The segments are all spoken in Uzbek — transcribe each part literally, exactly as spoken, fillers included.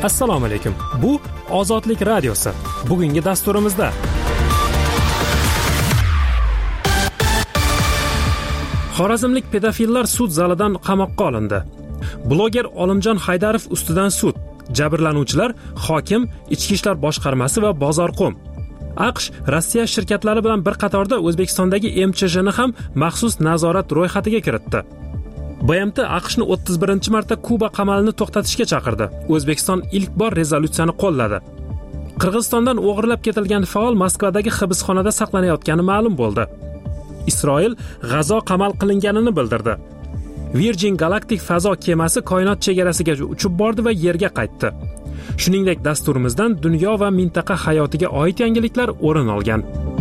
Assalomu alaykum. Bu Ozodlik radiosi. Bugungi dasturimizda Xorazmlik pedofillar sud zalidan qamoqqa olindi. Bloger Olimjon Haydarov ustidan sud. Jabrlanuvchilar hokim, Ichki ishlar boshqarmasi va Bozorqo'm. AQSh Rossiya shirkatlari bilan bir qatorda O'zbekistondagi M C J'ni ham maxsus nazorat ro'yxatiga kiritdi. B M T AQShni o'ttiz birinchi marta Kuba qamalini to'xtatishga chaqirdi. O'zbekiston ilk bor rezolyutsiyani qo'lladi. Qirg'izistondan o'g'irlab ketilgan faol Moskvadagi hibsxonada saqlanayotgani ma'lum bo'ldi. Isroil G'azo qamal qilinganini bildirdi. Virgin Galactic fazo kemasi koinot chegarasiga uchib bordi va yerga qaytdi. Shuningdek, dasturimizdan dunyo va mintaqa hayotiga oid yangiliklar o'rin olgan.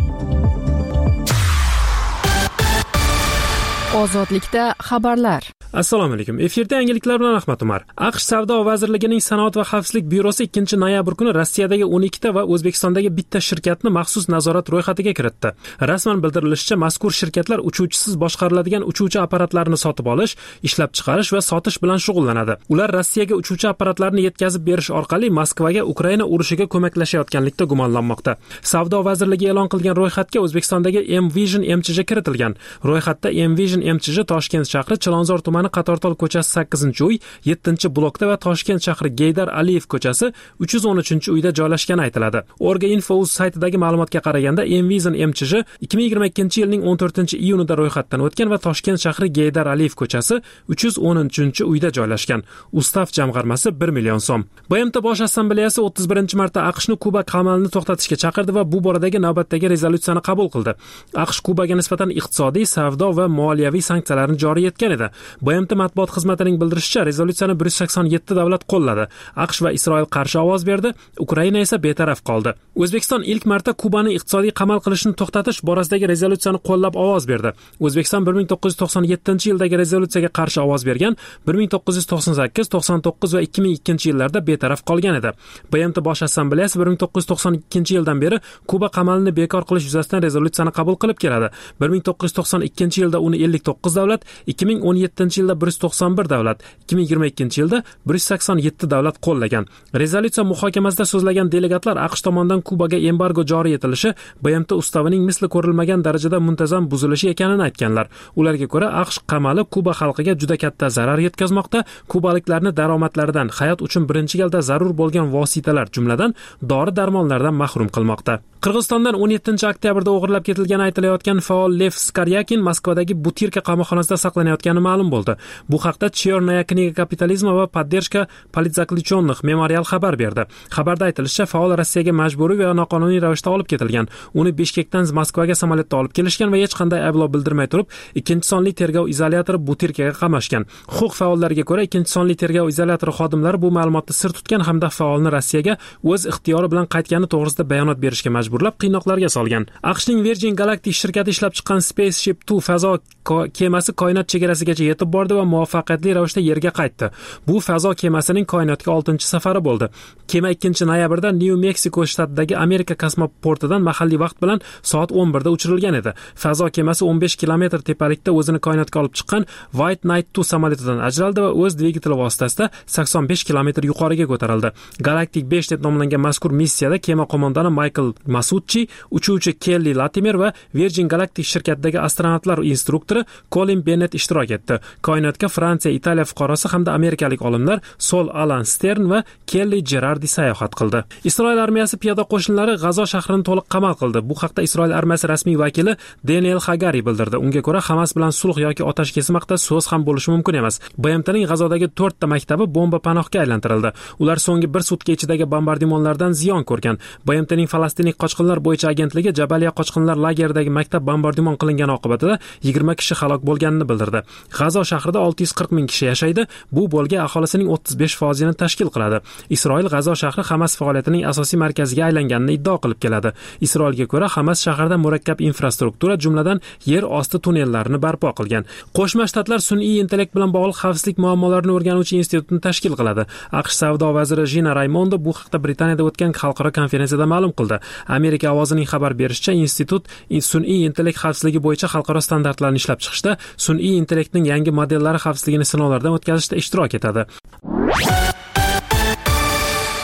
Ozodlikda xabarlar. Assalomu alaykum. Efirda yangiliklar bilan Ahmad Umar. AQSh Savdo vazirligining Sanoat va xavfsizlik byurosi ikkinchi noyabr kuni Rossiyadagi o'n ikkita va O'zbekistondagi bitta shirkatni maxsus nazorat ro'yxatiga kiritdi. Rasman bildirilishicha, mazkur shirkatlar uchuvchisiz boshqariladigan uchuvchi apparatlarni sotib olish, ishlab chiqarish va sotish bilan shug'ullanadi. Ular Rossiyaga uchuvchi apparatlarni yetkazib berish orqali Moskvaga Ukraina urushiga ko'maklashayotganlikda gumonlanmoqda. Savdo vazirligi e'lon qilgan ro'yxatga O'zbekistondagi M-Vision M C J kiritilgan. Ro'yxatda M-Vision M C J Toshkent shahri Chilonzor tumani Qatortol ko'chasi sakkizinchi uy, yettinchi blokda va Toshkent shahri Geydar Aliyev ko'chasi uch yuz o'n uchinchi uyda joylashgani aytiladi. Orga.info.uz saytidagi ma'lumotga qaraganda M-Vision M C J ikki ming yigirma ikkinchi yilning o'n to'rtinchi iyunida ro'yxatdan o'tgan va Toshkent shahri Geydar Aliyev ko'chasi uch yuz o'n uchinchi uyda joylashgan. Ustav jamg'armasi bir million so'm. B M T Bosh assambleyasi o'ttiz birinchi marta AQShni Kuba qamalini to'xtatishga chaqirdi va bu boradagi navbatdagi rezolyutsiyani qabul qildi. AQSh Kubaga nisbatan iqtisodiy, savdo va moliyaviy sanksiyalarni joriy etgan edi. B M T matbuot xizmatining bildirishicha, rezolyutsiyani bir yuz sakson yetti davlat qo'lladi. AQSh va Isroil qarshi ovoz berdi, Ukraina esa betaraf qoldi. O'zbekiston ilk marta Kubani iqtisodiy qamal qilishni to'xtatish borasidagi rezolyutsiyani qo'llab ovoz berdi. O'zbekiston bir ming to'qqiz yuz to'qson yettinchi yildagi rezolyutsiyaga qarshi ovoz bergan, bir ming to'qqiz yuz to'qson sakkiz, to'qson to'qqiz va ikki ming ikkinchi yillarda betaraf qolgan edi. B M T Bosh assambleyasi bir ming to'qqiz yuz to'qson ikkinchi yildan beri Kuba qamalini bekor qilish yuzasidan rezolyutsiyani qabul qilib keladi. bir ming to'qqiz yuz to'qson ikkinchi yilda uni ellik to'qqiz davlat, ikki ming o'n yettinchi yilda bir yuz to'qson bir davlat, ikki ming yigirma ikkinchi yilda bir yuz sakson yetti davlat qo'llagan. Rezolyutsiya muhokamasida so'zlagan delegatlar AQSh tomonidan Kubaga embargo joriy etilishi B M T ustavining misli ko'rilmagan darajada muntazam buzilishi ekanini aytganlar. Ularga ko'ra, AQSh qamali Kuba xalqiga juda katta zarar yetkazmoqda, kubaliklarni daromadlaridan, hayot uchun birinchi galda zarur bo'lgan vositalar, jumladan dori-darmonlardan mahrum qilmoqda. Qirg'izistondan o'n yettinchi oktyabrda o'g'irlab ketilgani aytilayotgan faol Lev Skaryakin Moskvadagi Butirka qamoqxonasida saqlanayotgani ma'lum bo'ldi. Bu haqda Chernaya kniga kapitalizma va poddershka politzaklitchonных memorial xabar berdi. Xabarda aytilishicha, faol Rossiyaga majburiy va noqonuniy ravishda olib ketilgan. Uni Bishkekdan Moskvaga samolyotda olib kelishgan va hech qanday ayblov bildirmay turib, ikkinchi sonli tergov izolyatori Butirkaga qamashgan. Huquq faollariga ko'ra, ikkinchi sonli tergov izolyatori xodimlari bu ma'lumotni sir tutgan hamda faolni Rossiyaga o'z ixtiyori bilan qaytgani to'g'risida bayonot berishga majburlab qiynoqlarga solgan. AQShning Virgin Galactic shirkati ishlab chiqqan Spaceship two fazo kemasi koinot chegarasigacha yetib bordi va muvaffaqiyatli ravishda yerga qaytdi. Bu fazo kemasining koinotga oltinchi safari bo'ldi. Kema ikkinchi noyabrda New Mexico shtatidagi Amerika kosmoportidan mahalliy vaqt bilan soat o'n birda uchirilgan edi. Fazo kemasi o'n besh kilometr tepalikda o'zini koinotga olib chiqqan White Knight two samolyotidan ajraldi va o'z dvigateli vositasida sakson besh kilometr yuqoriga ko'tarildi. Galactic besh deb nomlangan mazkur missiyada kema qo'mondoni Michael Masucci, uchuvchi Kelly Latimer va Virgin Galactic shirkatidagi astronavtlar instruktori Colin Bennett ishtirok etdi. Koinotga Fransiya, Italiya fuqarosi hamda amerikalik olimlar Sol Alan Stern va Kelly Gerardi sayohat qildi. Isroil armiyasi piyoda qo'shinlari G'azo shahrini to'liq qamal qildi. Bu haqda Isroil armiyasi rasmiy vakili Daniel Hagari bildirdi. Unga ko'ra, Hamas bilan sulh yoki otash kesim haqida so'z ham bo'lishi mumkin emas. B M T'ning G'azodagi to'rtta maktabi bomba panohga aylantirildi. Ular so'nggi bir sutka ichidagi bombardimonlardan ziyon ko'rgan. B M T'ning Falastinlik qochqinlar bo'yicha agentligi Jabaliya qochqinlar lageridagi maktab bombardimon qilingani oqibatida yigirma kishi halok bo'lganini bildirdi. G'azo shahrida olti yuz qirq ming kishi yashaydi. Bu bo'lga aholisining o'ttiz besh foizini tashkil qiladi. Isroil G'azo shahri Hamas faoliyatining asosiy markaziga aylanganini iddao qilib keladi. Isroilga ko'ra, Hamas shahrda murakkab infrastruktura, jumladan yer osti tunnellarini barpo qilgan. Qo'shma Shtatlar sun'iy intellekt bilan bog'liq xavfsizlik muammolarini o'rganuvchi institutni tashkil qiladi. AQSh savdo vaziri Gina Raimondo bu haqda Britaniyada o'tgan xalqaro konferensiyada ma'lum qildi. Amerika ovozining xabar berishicha, institut sun'iy intellekt xavfsizligi bo'yicha xalqaro standartlarni ishlab chiqishda, sun'iy intellektning yangi modellari xavfsizligini sinovlardan o'tkazishda ishtirok etadi.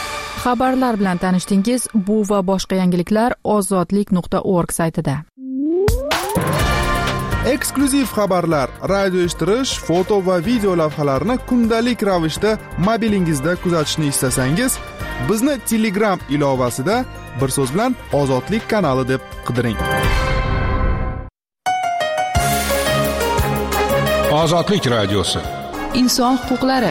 Xabarlar bilan tanishdingiz. Bu va boshqa yangiliklar ozodlik nuqta org saytida. Eksklyuziv xabarlar, radio eshittirish, foto va video lavhalarni kundalik ravishda mobilingizda kuzatishni istasangiz, bizni Telegram ilovasida bir so'z bilan Ozodlik kanali deb qidiring. Ozodlik radiosi. Inson huquqlari.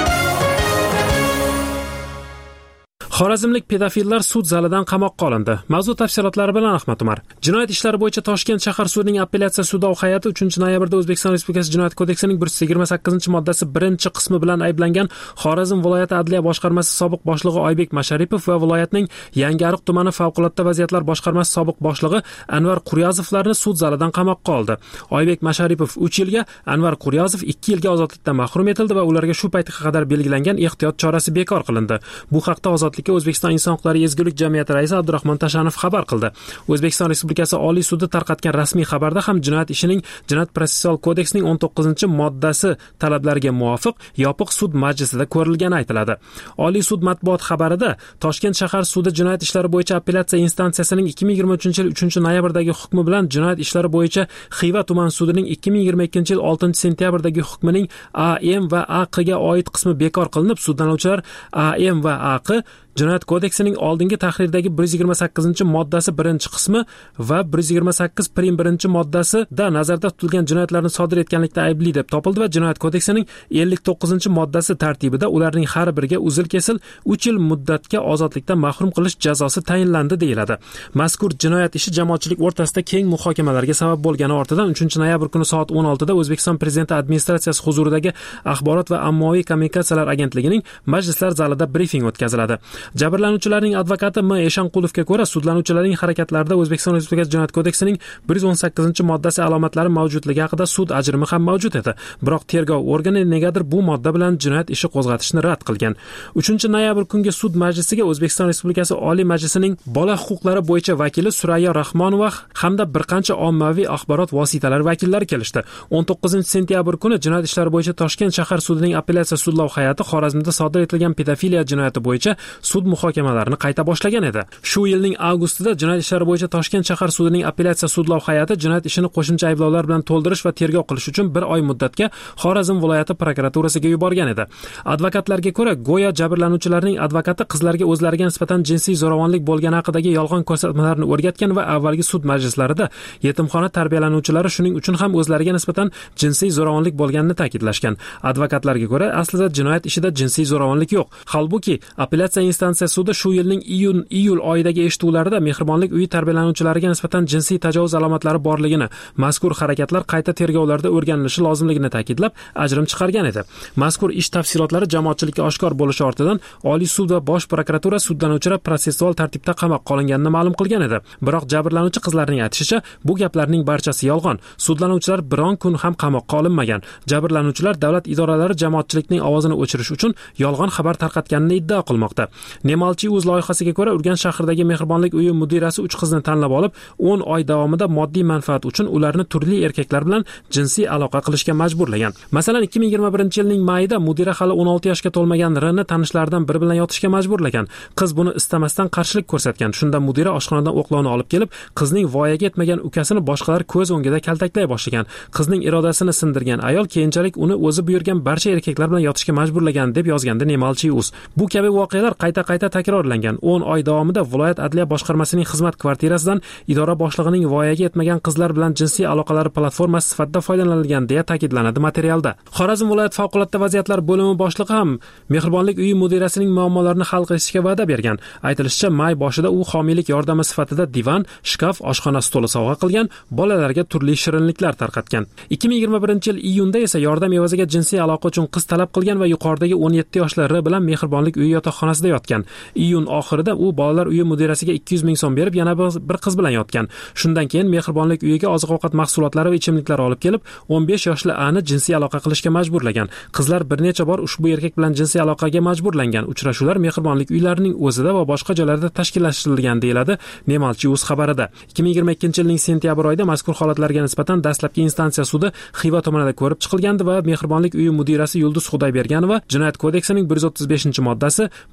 Xorazmlik pedofillar sud zalidan qamoqqa olindi. Mavzu tafsilotlari bilan Ahmad Umar. Jinoyat ishlari bo'yicha Toshkent shahar sudining apellyatsiya sudov hay'ati uchinchi noyabrda O'zbekiston Respublikasi Jinoyat kodeksining bir yuz yigirma sakkizinchi moddasi birinchi qismi bilan ayblangan Xorazm viloyati adliya boshqarmasi sobiq boshlig'i Oybek Masharipov va viloyatning Yangiariq tumani favqulodda vaziyatlar boshqarmasi sobiq boshlig'i Anvar Quryozovlarni sud zalidan qamoqqa oldi. Oybek Masharipov uch yilga, Anvar Quryozov ikki yilga ozodlikdan mahrum etildi va ularga shu paytga qadar belgilangan ehtiyot chorasi bekor qilindi. Bu haqda Ozodlik O'zbekiston Inson huquqlari ezgulik jamiyati raisi Abdurahmon Tashanov xabar qildi. O'zbekiston Respublikasi Oliy sudi tarqatgan rasmiy xabarda ham jinoyat ishining Jinoyat protsessual kodeksining o'n to'qqizinchi moddasi talablariga muvofiq yopiq sud majlisida ko'rilgani aytiladi. Oliy sud matbuot xabarida Toshkent shahar sudi jinoyat ishlari bo'yicha apellyatsiya instansiyasining ikki ming yigirma uchinchi yil uchinchi noyabrdagi hukmi bilan jinoyat ishlari bo'yicha Xiva tuman sudining ikki ming yigirma ikkinchi yil oltinchi sentyabrdagi hukmining A M va A Q ga oid qismi bekor qilinib, sudlanuvchilar A M va A Q Jinoyat kodeksining oldingi tahrirdagi bir yuz yigirma sakkizinchi moddasi birinchi qismi va bir yuz yigirma sakkiz prim birinchi moddasida nazarda tutilgan jinoyatlarni sodir etganlikda aybli deb topildi va Jinoyat kodeksining ellik to'qqizinchi moddasi tartibida ularning har biriga uzil-kesil uch yil muddatga ozodlikdan mahrum qilish jazosi tayinlandi deyiladi. Mazkur jinoyat ishi jamoatchilik o'rtasida keng muhokamalarga sabab bo'lgani ortidan uchinchi noyabr kuni soat o'n oltida O'zbekiston Prezidenti administratsiyasi huzuridagi Axborot va ommaviy kommunikatsiyalar agentligining majlislar zalida brifing o'tkaziladi. Jabrlanuvchilarning advokati M. Eshanqulovga ko'ra, sudlanuvchilarning harakatlarida O'zbekiston Respublikasi Jinoyat kodeksining bir yuz o'n sakkizinchi moddasi alomatlari mavjudligi haqida sud ajrimi ham mavjud edi. Biroq tergov organi negadir bu modda bilan jinoyat ishi qo'zg'atishni rad qilgan. uchinchi noyabr kungi sud majlisiga O'zbekiston Respublikasi Oliy Majlisining bola huquqlari bo'yicha vakili Surayyo Rahmonova hamda bir qancha ommaviy axborot vositalari vakillari kelishdi. o'n to'qqizinchi sentyabr kuni jinoyat ishlari bo'yicha Toshkent shahar sudining apellyatsiya sudlov hay'ati Xorazmda sodir etilgan pedofiliya jinoyati bo'yicha sud muhokamalarini qayta boshlagan edi. Shu yilning avgustida jinoyat ishlari bo'yicha Toshkent shahar sudining apellyatsiya sudlov hay'ati jinoyat ishini qo'shimcha ayblovlar bilan to'ldirish va tergov qilish uchun bir oy muddatga Xorazm viloyati prokuraturasiga yuborgan edi. Advokatlarga ko'ra, go'yo jabrlanuvchilarning advokati qizlarga o'zlariga nisbatan jinsiy zo'ravonlik bo'lgani haqidagi yolg'on ko'rsatmalarni o'rgatgan va avvalgi sud majlislarida yetimxona tarbiyalanuvchilari shuning uchun ham o'zlariga nisbatan jinsiy zo'ravonlik bo'lganini ta'kidlashgan. Advokatlarga ko'ra, aslida jinoyat ishida jinsiy zo'ravonlik yo'q. Holbuki apellyatsiya instansiya sudi shu yilning iyun iyul oyidagi eshituvlarida mehribonlik uyi tarbiyalanuvchilariga nisbatan jinsiy tajovuz alomatlari borligini, mazkur harakatlar qayta tergovlarda o'rganilishi lozimligini ta'kidlab, ajrim chiqargan edi. Mazkur ish tafsilotlari jamoatchilikka oshkor bo'lishi ortidan Oliy sud va Bosh prokuratura sudlanuvchilar protsessual tartibda qamoqqa olinganini ma'lum qilgan edi. Biroq jabrlanuvchi qizlarning aytishicha, bu gaplarning barchasi yolg'on. Sudlanuvchilar biron kun ham qamoqqa olinmagan. Jabrlanuvchilar davlat idoralari jamoatchilikning ovozini o'chirish uchun yolg'on xabar tarqatganini iddao qilmoqda. Nemalchi.uz loyihasiga ko'ra, Urganch shahridagi mehribonlik uyi mudirasi uch qizni tanlab olib, o'n oy davomida moddiy manfaat uchun ularni turli erkaklar bilan jinsiy aloqa qilishga majburlagan. Masalan, ikki ming yigirma birinchi yilning mayida mudira hali o'n olti yoshga to'lmagan R-ni tanishlaridan biri bilan yotishga majburlagan. Qiz buni istamasdan qarshilik ko'rsatgan. Shunda mudira oshxonadan o'qlovni olib kelib, qizning voyaga yetmagan ukasini boshqalar ko'z o'ngida kaltaklay boshlagan. Qizning irodasini sindirgan ayol keyinchalik uni o'zi buyurgan barcha erkaklar bilan yotishga majburlagan deb yozgandi Nemalchi.uz. Bu kabi voqealar qayta-qayta takrorlangan. o'n oy davomida viloyat adliya boshqarmasining xizmat kvartirasidan idora boshlig'ining voyaga yetmagan qizlar bilan jinsiy aloqalari platformasi sifatida foydalanilgan deya ta'kidlanadi materialda. Xorazm viloyat favqulodda vaziyatlar bo'limi boshlig'i ham mehribonlik uyi mudirasining muammolarini hal qilishga va'da bergan. Aytilishicha, may boshida u homiylik yordami sifatida divan, shkaf, oshxona stoli sovg'a qilgan, bolalarga turli shirinliklar tarqatgan. ikki ming yigirma birinchi yil iyunda esa yordam evaziga jinsiy aloqa uchun qiz talab qilgan va yuqoridagi o'n yetti yoshli R bilan mehribonlik uyi yotoqxonasida yotgan. Iyun oxirida u bolalar uyi mudirasiga ikki yuz ming so'm berib, yana bir qiz bilan yotgan. Shundan keyin mehribonlik uyiga oziq-ovqat mahsulotlari va ichimliklar olib kelib, o'n besh yoshli A ni jinsiy aloqa qilishga majburlagan. Qizlar bir necha bor ushbu erkak bilan jinsiy aloqaga majburlangan. Uchrashuvlar mehribonlik uylarining o'zida va boshqa joylarda tashkillashtirilgan deyiladi Nemalchi.uz xabarida. ikki ming yigirma ikkinchi yilning sentyabr oyida mazkur holatlarga nisbatan dastlabki instansiya sudi Xiva tumanida ko'rib chiqilgandi va mehribonlik uyi mudirasi Yulduz Xudoyberganova Jinoyat kodeksining bir yuz o'ttiz beshinchi moddasi, bir yuz oltmish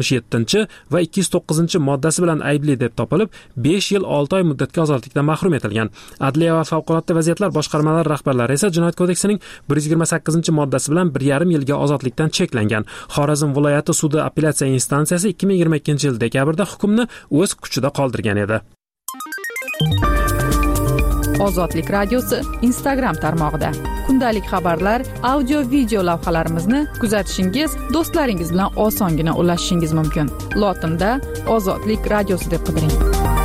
oltmish yettinchi va ikki yuz to'qqizinchi moddasi bilan aybli deb topilib, besh yil olti oy muddatga ozodlikdan mahrum etilgan. Adliya va favqulodda vaziyatlar boshqarmalari rahbarlari esa Jinoyat kodeksining bir yuz yigirma sakkizinchi moddasi bilan bir yarim yilga ozodlikdan cheklangan. Xorazm viloyati sudi apellyatsiya instansiyasi ikki ming yigirma ikkinchi yil dekabrda hukmni o'z kuchida qoldirgan edi. Ozodlik radiosi Instagram tarmog'ida kundalik xabarlar, audio video lavhalarimizni kuzatishingiz, do'stlaringiz bilan osongina ulashishingiz mumkin. Lotinda Ozodlik radiosi deb qidiring.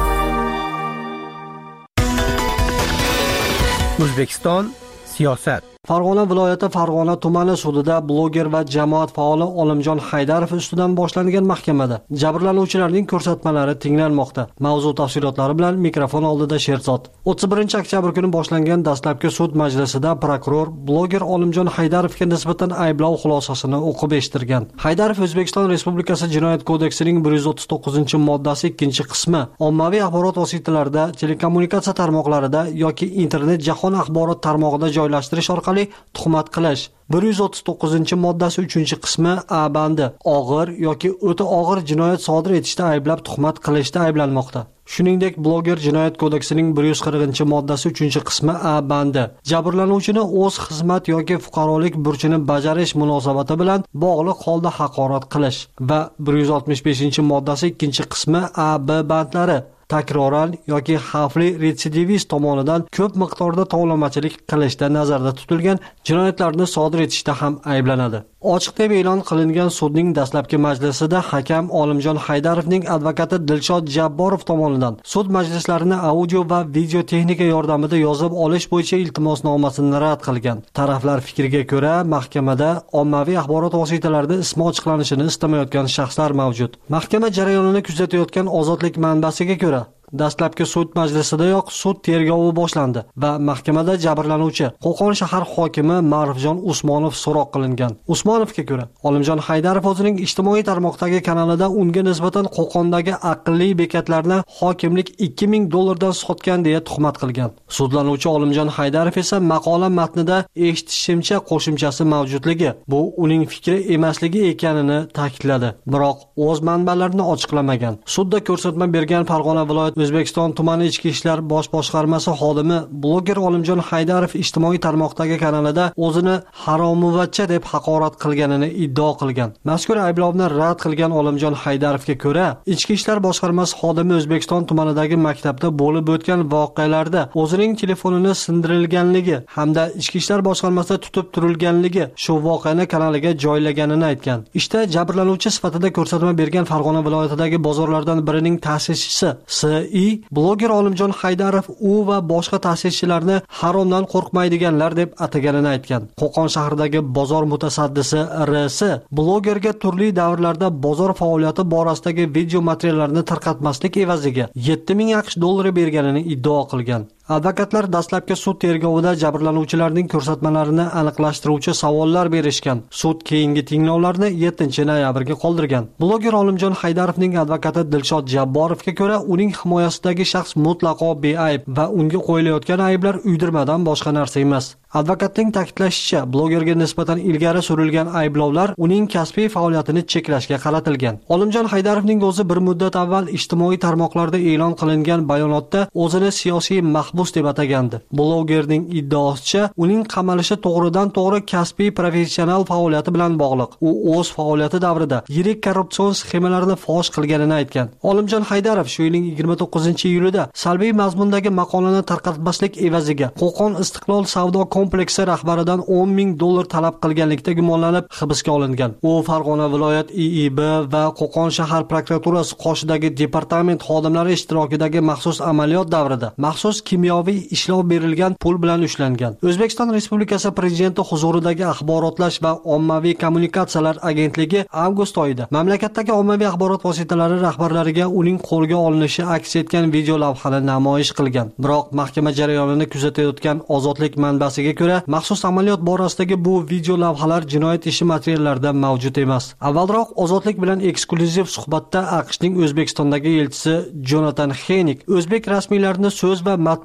O'zbekiston siyosat. Farg'ona viloyati Farg'ona tumani sudida bloger va jamoat faoli Olimjon Haydarov ustidan boshlangan mahkamada jabrlanuvchilarning ko'rsatmalari tinglanmoqda. Mavzu tafsilotlari bilan mikrofon oldida Sherzod. o'ttiz birinchi oktyabr kuni boshlangan dastlabki sud majlisida prokuror bloger Olimjon Haydarovga nisbatan ayblov xulosasini o'qib eshittirgan. Haydarov O'zbekiston Respublikasi Jinoyat kodeksining bir yuz o'ttiz to'qqizinchi moddasi ikkinchi qismi ommaviy axborot vositalarida, telekommunikatsiya tarmoqlarida yoki internet jahon axborot tarmog'ida joylashtirish orqali tuhmat qilish. bir yuz o'ttiz to'qqizinchi moddasi uchinchi qismi A bandi og'ir yoki o'ta og'ir jinoyat sodir etishda ayblab tuhmat qilishda ayblanmoqda. Shuningdek, bloger Jinoyat kodeksining bir yuz qirqinchi moddasi uchinchi qismi A bandi jabrlanuvchini o'z xizmat yoki fuqarolik burchini bajarish munosabati bilan bog'liq holda haqorat qilish va bir yuz oltmish beshinchi moddasi ikkinchi qismi A B bandlari takroran yoki xavfli retsidivist tomonidan ko'p miqdorda tovlamachilik qilishda nazarda tutilgan jinoyatlarni sodir etishda ham ayblanadi. Ochiq deb e'lon qilingan sudning dastlabki majlisida hakam Olimjon Haydarovning advokati Dilshod Jabborov tomonidan sud majlislarini audio va video texnika yordamida yozib olish bo'yicha iltimosnomasini rad qilgan. Taraflar fikriga ko'ra, mahkamada ommaviy axborot vositalarida ismi ochiqlanishini istamayotgan shaxslar mavjud. Mahkama jarayonini kuzatayotgan Ozodlik manbasiga ko'ra, dastlabki sud majlisidayoq sud tergovi boshlandi va mahkamada jabrlanuvchi Qo'qon shahar hokimi Ma'rufjon Usmonov so'roq qilingan. Usmonovga ko'ra, Olimjon Haydarov o'zining ijtimoiy tarmoqdagi kanalida unga nisbatan Qo'qondagi aqlli bekatlarni hokimlik ikki ming dollardan sotgan deya tuhmat qilgan. Sudlanuvchi Olimjon Haydarov esa maqola matnida eshitishimcha qo'shimchasi mavjudligi, bu uning fikri emasligi ekanini ta'kidladi. Biroq o'z manbalarini ochiqlamagan. Sudda ko'rsatma bergan Farg'ona viloyati O'zbekiston tumani ichki ishlar bosh boshqarmasi xodimi bloger Olimjon Haydarov ijtimoiy tarmoqdagi kanalida o'zini haromuvachcha deb haqorat qilganini iddao qilgan. Mazkur ayblovni rad qilgan Olimjon Haydarovga ko'ra, ichki ishlar boshqarmasi xodimi O'zbekiston tumanidagi maktabda bo'lib o'tgan voqealarda o'zining telefonini sindirilganligi hamda ichki ishlar boshqarmasida tutib turilganligi shu voqeani kanaliga joylaganini aytgan. Ishda jabrlanuvchi sifatida ko'rsatma bergan Farg'ona viloyatidagi bozorlardan birining ta'sischisi S I bloger Olimjon Haydarov u va boshqa ta'sischilarni haromdan qo'rqmaydiganlar deb ataganini aytgan. Qo'qon shahridagi bozor mutasaddisi R S blogerga turli davrlarda bozor faoliyati borasidagi video materiallarni tarqatmaslik evaziga yetti ming aqsh dollari berganini iddao qilgan. Advokatlar dastlabki sud tergovida jabrlanuvchilarning ko'rsatmalarini aniqlashtiruvchi savollar berishgan. Sud keyingi tinglovlarni yettinchi noyabrga qoldirgan. Bloger Olimjon Haydarovning advokati Dilshod Jabborovga ko'ra, uning himoyasidagi shaxs mutlaqo beayb va unga qo'yilayotgan ayblar uydirmadan boshqa narsa emas. Advokatning ta'kidlashicha, blogerga nisbatan ilgari surilgan ayblovlar uning kasbiy faoliyatini cheklashga qaratilgan. Olimjon Haydarovning o'zi bir muddat avval ijtimoiy tarmoqlarda e'lon qilingan bayonotda o'zini siyosiy mahbus deb atagandi. Blogerning iddaosicha, uning qamalishi to'g'ridan-to'g'ri kasbiy professional faoliyati bilan bog'liq. U o'z faoliyati davrida yirik korrupsion sxemalarni fosh qilganini aytgan. Olimjon Haydarov shu yilning yigirma to'qqizinchi iyulida salbiy mazmundagi maqolani tarqatmaslik evaziga Qo'qon Istiqlol savdo kompleksi rahbaridan o'n ming dollar talab qilganlikda gumonlanib hibsga olingan. U Farg'ona viloyat I I B va Qo'qon shahar prokuraturasi qoshidagi departament xodimlari ishtirokidagi maxsus amaliyot davrida maxsus kimyoviy ishlov berilgan pul bilan ushlangan. O'zbekiston Respublikasi Prezidenti huzuridagi axborotlash va ommaviy kommunikatsiyalar agentligi avgust oyida mamlakatdagi ommaviy axborot vositalari rahbarlariga uning qo'lga olinishi aks etgan video lavhani namoyish qilgan. Biroq mahkama jarayonini kuzatayotgan Ozodlik manbasiga ko'ra, maxsus amaliyot borasidagi bu video lavhalar jinoyat ishi materiallarida mavjud emas. Avvalroq Ozodlik bilan eksklyuziv suhbatda AQShning O'zbekistondagi elchisi Jonathan Henik o'zbek rasmiylarini so'z va matbuot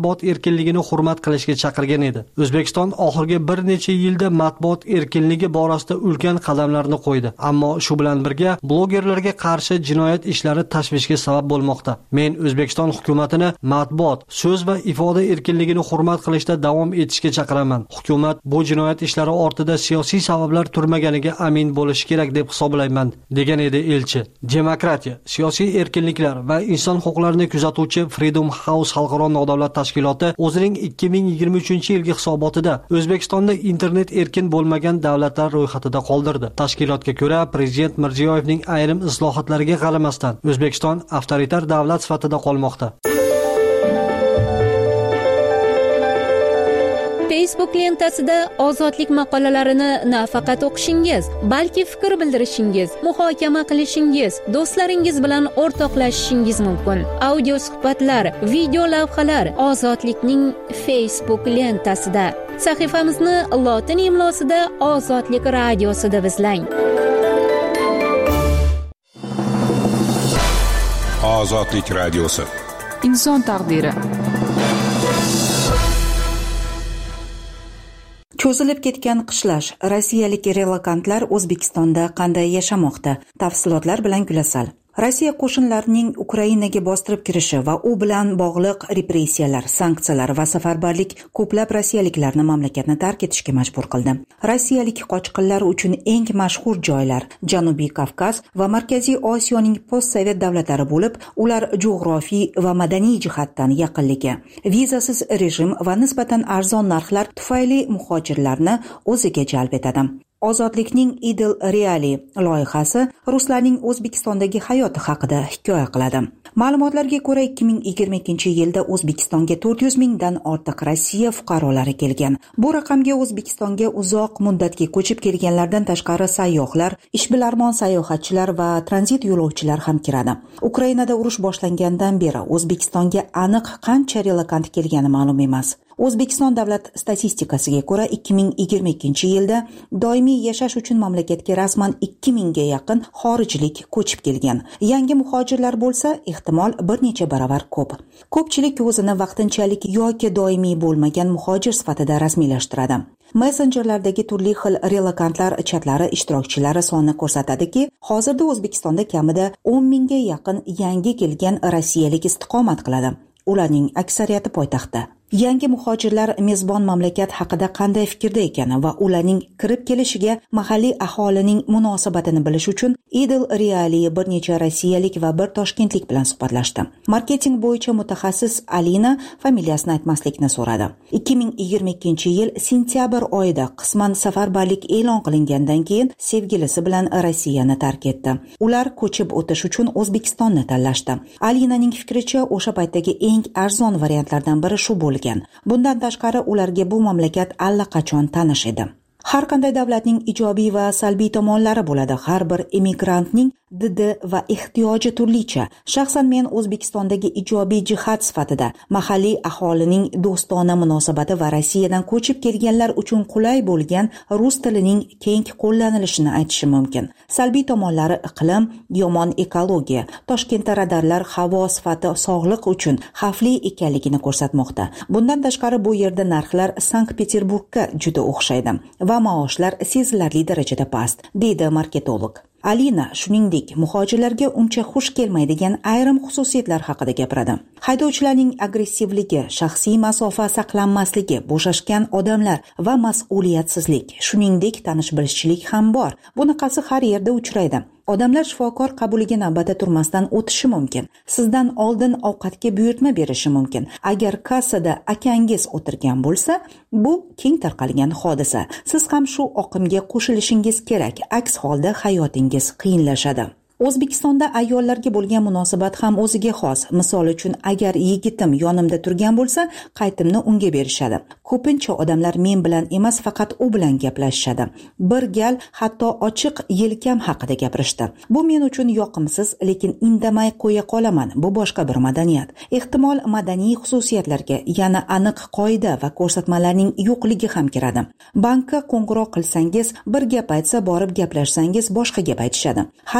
matbuot erkinligini hurmat qilishga chaqirgan edi. O'zbekiston oxirgi bir necha yilda matbuot erkinligi borasida ulkan qadamlarni qo'ydi, ammo shu bilan birga blogerlarga qarshi jinoyat ishlari tashvishga sabab bo'lmoqda. Men O'zbekiston hukumatini matbuot, so'z va ifoda erkinligini hurmat qilishda davom etishga chaqiraman. Hukumat bu jinoyat ishlari ortida siyosiy sabablar turmaganiga amin bo'lishi kerak deb hisoblayman, degan edi elchi. Demokratiya, siyosiy erkinliklar va inson huquqlarini kuzatuvchi Freedom House xalqaro nodavlat tashkiloti o'zining ikki ming yigirma uchinchi yilgi hisobotida O'zbekistonda internet erkin bo'lmagan davlatlar ro'yxatida qoldirdi. Tashkilotga ko'ra, Prezident Mirziyoyevning ayrim islohotlariga qaramasdan O'zbekiston avtoritar davlat sifatida qolmoqda. Facebook lentasida ozodlik maqolalarini nafaqat o'qishingiz, balki fikr bildirishingiz, muhokama qilishingiz, do'stlaringiz bilan o'rtoqlashishingiz mumkin. Audio suhbatlar, video lavhalar Ozodlikning Facebook lentasida. Sahifamizni lotin imlosida Ozodlik radiosi deb izlang. Ozodlik radiosi. Inson taqdiri. Cho'zilib ketgan qishlash. Rossiyalik relokantlar O'zbekistonda qanday yashamoqda? Tafsilotlar bilan Gulasal. Rossiya qo'shinlarining Ukrainaga bostirib kirishi va u bilan bog'liq repressiyalar, sanksiyalar va safarbarlik ko'plab rossiyaliklarni mamlakatni tark etishga majbur qildi. Rossiyalik qochqinlar uchun eng mashhur joylar Janubiy Kavkaz va Markaziy Osiyoning postsovet davlatlari bo'lib, ular jo'g'rofiy va madaniy jihatdan yaqinligi, vizasiz rejim va nisbatan arzon narxlar tufayli muhojirlarni o'ziga jalb etadi. Ozodlikning Idil Reali loyihasi ruslarning O'zbekistondagi hayoti haqida hikoya qiladi. Ma'lumotlarga ko'ra, ikki ming yigirma ikkinchi yilda O'zbekistonga to'rt yuz mingdan ortiq Rossiya fuqarolari kelgan. Bu raqamga O'zbekistonga uzoq muddatga ko'chib kelganlardan tashqari sayyohlar, ishbilarmon sayohatchilar va tranzit yo'lovchilar ham kiradi. Ukrainada urush boshlangandan beri O'zbekistonga aniq qancha relokant kelgani ma'lum emas. O'zbekiston davlat statistikasiga ko'ra, ikki ming yigirma ikkinchi yilda doimiy yashash uchun mamlakatga rasman ikki mingga yaqin xorijlik ko'chib kelgan. Yangi muhojirlar bo'lsa, ehtimol bir necha baravar ko'p. Ko'pchilik o'zini vaqtinchalik yoki doimiy bo'lmagan muhojir sifatida rasmiylashtiradi. Messengerlardagi turli xil relokantlar chatlari ishtirokchilari soni ko'rsatadiki, hozirda O'zbekistonda kamida o'n mingga yaqin yangi kelgan rossiyalik istiqomat qiladi. Ularning aksariyati poytaxtda. Yangi muhojirlar mezbon mamlakat haqida qanday fikrda ekani va ularning kirib kelishiga mahalliy aholining munosabatini bilish uchun Idil Reali bir necha rossiyalik va bir toshkentlik bilan suhbatlashdi. Marketing bo'yicha mutaxassis Alina familiyasini aytmaslikni so'radi. ikki ming yigirma ikkinchi yil sentyabr oyida qisman safarbarlik e'lon qilingandan keyin sevgilisi bilan Rossiyani tark etdi. Ular ko'chib o'tish uchun O'zbekistonni tanlashdi. Alinaning fikricha, o'sha paytdagi eng arzon variantlardan biri shu bo'lgan. Bundan tashqari ularga bu mamlakat allaqachon tanish edi. Har qanday davlatning ijobiy va salbiy tomonlari bo'ladi. Har bir emigrantning didi va ehtiyoji turlicha. Shaxsan men O'zbekistondagi ijobiy jihat sifatida mahalliy aholining do'stona munosabati va Rossiyadan ko'chib kelganlar uchun qulay bo'lgan rus tilining keng qo'llanilishini aytishim mumkin. Salbiy tomonlari iqlim, yomon ekologiya, Toshkentda radarlar havo sifati sog'liq uchun xavfli ekanligini ko'rsatmoqda. Bundan tashqari bu yerda narxlar Sankt-Peterburgga juda o'xshaydi va maoshlar sezilarli darajada past, deydi marketolog. Alina shuningdek muhojirlarga uncha xush kelmaydigan ayrim xususiyatlar haqida gapiradi. Haydovchilarning agressivligi, shaxsiy masofa saqlanmasligi, bo'shashgan odamlar va mas'uliyatsizlik, shuningdek tanish-bilishchilik ham bor. Bunaqasi har yerda uchraydi. Odamlar shifokor qabuliga navbatda turmasdan o'tishi mumkin. Sizdan oldin ovqatga buyurtma berishi mumkin. Agar kassada akangiz o'tirgan bo'lsa, bu keng tarqalgan hodisa. Siz ham shu oqimga qo'shilishingiz kerak. Aks holda hayotingiz qiyinlashadi. O'zbekistonda ayollarga bo'lgan munosabat ham o'ziga xos. Misol uchun, agar yigitim yonimda turgan bo'lsa, qaytimni unga berishadi. Ko'pincha odamlar men bilan emas, faqat u bilan gaplashishadi. Bir gal hatto ochiq yelkam haqida gapirishdi. Bu men uchun yoqimsiz, lekin indamay qo'ya qolaman. Bu boshqa bir madaniyat. Ehtimol madaniy xususiyatlarga, yana aniq qoida va ko'rsatmalarning yo'qligi ham kiradi. Bankka qo'ng'iroq qilsangiz, bir gap aytsa borib gaplashsangiz boshqa gap aytishadi. Hatto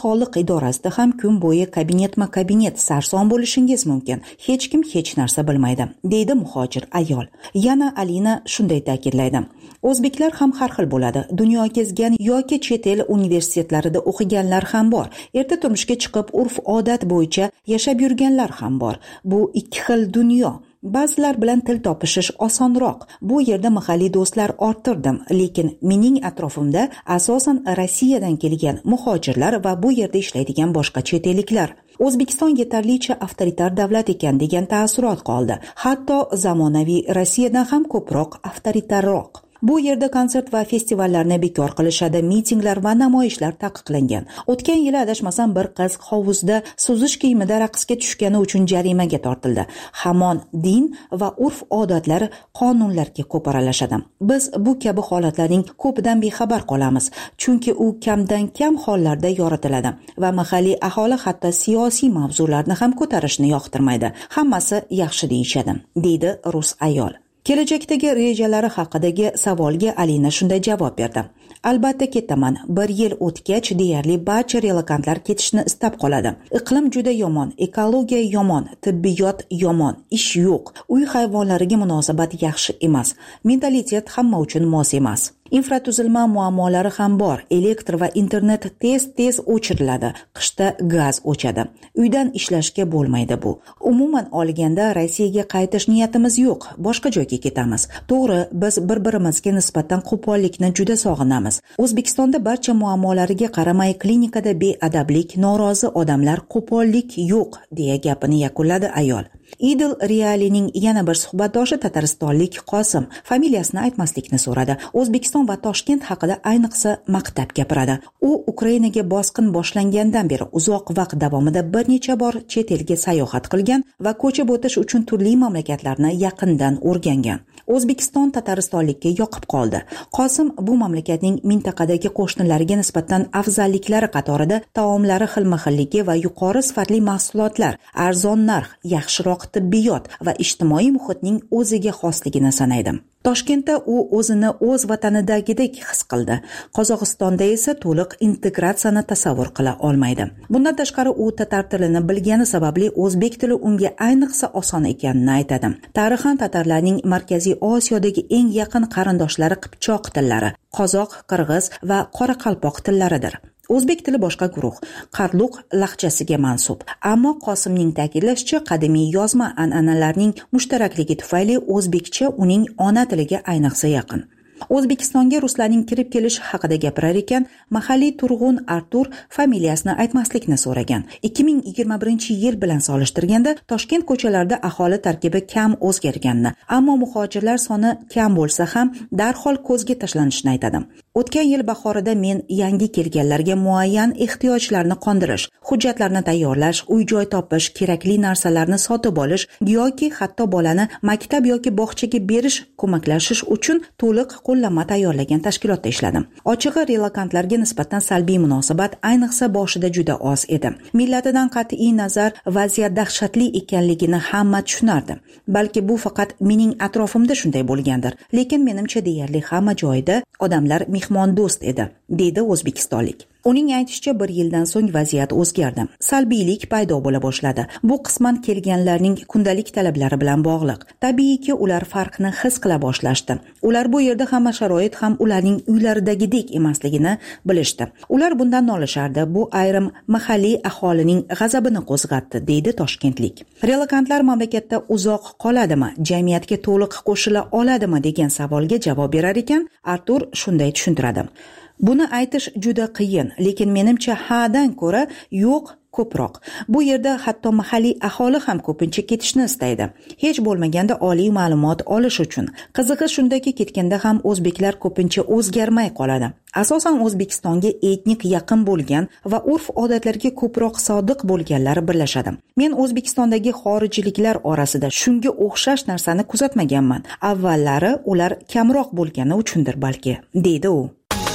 soliq idorasida ham kun bo'yi kabinetma kabinet sarson bo'lishingiz mumkin. Hech kim hech narsa bilmaydi, deydi muhojir ayol. Yana Alina shunday ta'kidlaydi: o'zbeklar ham har xil bo'ladi. Dunyo kezgan yoki chet el universitetlarida o'qiganlar ham bor. Erta turmushga chiqib urf-odat bo'yicha yashab yurganlar ham bor. Bu ikki xil dunyo. Ba'zilar bilan til topishish osonroq. Bu yerda mahalliy do'stlar orttirdim, lekin mening atrofimda asosan Rossiyadan kelgan muhojirlar va bu yerda ishlaydigan boshqa chet elliklar. O'zbekiston yetarlicha avtoritar davlat ekan degan taassurot qoldi. Hatto zamonaviy Rossiyadan ham ko'proq avtoritarroq. Bu yerda konsert va festivallarni bekor qilishadi, mitinglar va namoyishlar taqiqlangan. O'tgan yili adashmasam bir qiz hovuzda suzish kiyimida raqsga tushgani uchun jarimaga tortildi. Hamon din va urf-odatlar qonunlarga ko'paralashadi. Biz bu kabi holatlarning ko'pidan bexabar qolamiz, chunki u kamdan kam hollarda yoritiladi va mahalliy aholi hatto siyosiy mavzularni ham ko'tarishni yoqtirmaydi. Hammasi yaxshi deyishadi, deydi rus ayol. Kelajakdagi rejalari haqidagi savolga Alina shunday javob berdi: albatta ketaman. Bir yil o'tgach deyarli barcha relokantlar ketishni istab qoladi. Iqlim juda yomon, ekologiya yomon, tibbiyot yomon, ish yo'q, uy hayvonlariga munosabat yaxshi emas, mentalitet hamma uchun mos emas. Infratuzilma muammolari ham bor. Elektr va internet tez-tez o'chiriladi. Qishda gaz o'chadi. Uydan ishlashga bo'lmaydi bu. Umuman olganda Rossiyaga qaytish niyatimiz yo'q. Boshqa joyga ketamiz. To'g'ri, biz bir-birimizga nisbatan qo'pollikni juda sog'inamiz. O'zbekistonda barcha muammolariga qaramay klinikada beadablik, norozi odamlar, qo'pollik yo'q, deya gapini yakunladi ayol. Idil Realining yana bir suhbatdoshi tataristonlik Qosim familiyasini aytmaslikni so'radi. O'zbekiston va Toshkent haqida ayniqsa maqtab gapiradi. U Ukrainaga bosqin boshlangandan beri uzoq vaqt davomida bir necha bor chet elga sayohat qilgan va ko'chib o'tish uchun turli mamlakatlarni yaqindan o'rgangan. O'zbekiston tataristonlikka yoqib qoldi. Qosim bu mamlakatning mintaqadagi qo'shnilariga nisbatan afzalliklari qatorida taomlari xilma-xilligi va yuqori sifatli mahsulotlar, arzon narx, yaxshiroq tibbiyot va ijtimoiy muhitning o'ziga xosligini sanaydi. Toshkentda u o'zini o'z vatanidagidek his qildi. Qozog'istonda esa to'liq integratsiyani tasavvur qila olmaydi. Bundan tashqari u tatar tilini bilgani sababli o'zbek tili unga ayniqsa oson ekanini aytadi. Tarixan tatarlarning Markaziy Osiyodagi eng yaqin qarindoshlari qipchoq tillari, qozoq, qirg'iz va qoraqalpoq tillaridir. O'zbek tili boshqa guruh, Qarluq lahjasiga mansub. Ammo Qosimning ta'kidlashicha, qadimiy yozma an'analarning mushtarakligi tufayli o'zbekcha uning ona tiliga ayniqsa yaqin. O'zbekistonga ruslarning kirib kelishi haqida gapirar ekan, mahalliy turg'un Artur familiyasini aytmaslikni so'ragan. ikki ming yigirma birinchi yil bilan solishtirganda Toshkent ko'chalarida aholi tarkibi kam o'zgarganini, ammo muhojirlar soni kam bo'lsa ham darhol ko'zga tashlanishini aytadi. O'tgan yil bahorida men yangi kelganlarga muayyan ehtiyojlarni qondirish, hujjatlarni tayyorlash, uy-joy topish, kerakli narsalarni sotib olish yoki hatto bolani maktab yoki bog'chaga berish ko'maklashish uchun to'liq qo'llanma tayyorlagan tashkilotda ishladim. Ochig'i, relokantlarga nisbatan salbiy munosabat ayniqsa boshida juda oz edi. Millatidan qat'iy nazar vaziyat dahshatli ekanligini hamma tushunardi. Balki bu faqat mening atrofimda shunday bo'lgandir, lekin menimcha deyarli hamma joyda odamlar mehmondo'st edi, deydi o'zbekistonlik. Uning aytishicha, bir yildan so'ng vaziyat o'zgardi. Salbiylik paydo bo'la boshladi. Bu qisman kelganlarning kundalik talablari bilan bog'liq. Tabiiyki, ular farqni his qila boshlashdi. Ular bu yerda hamma sharoit ham ularning uylaridagidek emasligini bilishdi. Ular bundan nolishardi. Bu ayrim mahalliy aholining g'azabini qo'zg'atdi, deydi toshkentlik. Relokantlar mamlakatda uzoq qoladimi, jamiyatga to'liq qo'shila oladimi degan savolga javob berar ekan, Artur shunday tushuntiradi. Buni aytish juda qiyin, lekin menimcha hadan ko'ra yo'q ko'proq. Bu yerda hatto mahalliy aholi ham ko'pincha ketishni istaydi. Hech bo'lmaganda oliy ma'lumot olish uchun. Qizig'i shundaki, ketganda ham o'zbeklar ko'pincha o'zgarmay qoladi. Asosan O'zbekistonga etnik yaqin bo'lgan va urf-odatlarga ko'proq sodiq bo'lganlar birlashadi. Men O'zbekistondagi xorijliklar orasida shunga o'xshash narsani kuzatmaganman. Avvallari ular kamroq bo'lgani uchundir balki, deydi u.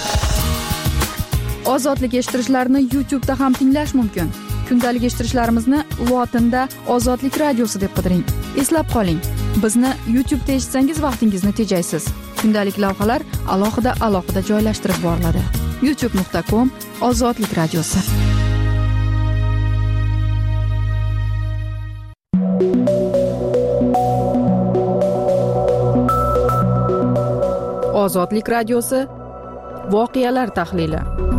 Ozodlik eshittirishlarni YouTube da ham tinglash mumkin. Kundalik eshittirishlarimizni lotinda Ozodlik radiosi deb qidiring. Eslab qoling, bizni YouTube da eshitsangiz vaqtingizni tejaysiz. Kundalik lavhalar alohida-alohida joylashtirib boriladi. youtube nuqta com Ozodlik radiosi. Ozodlik radiosi voqealar tahlili.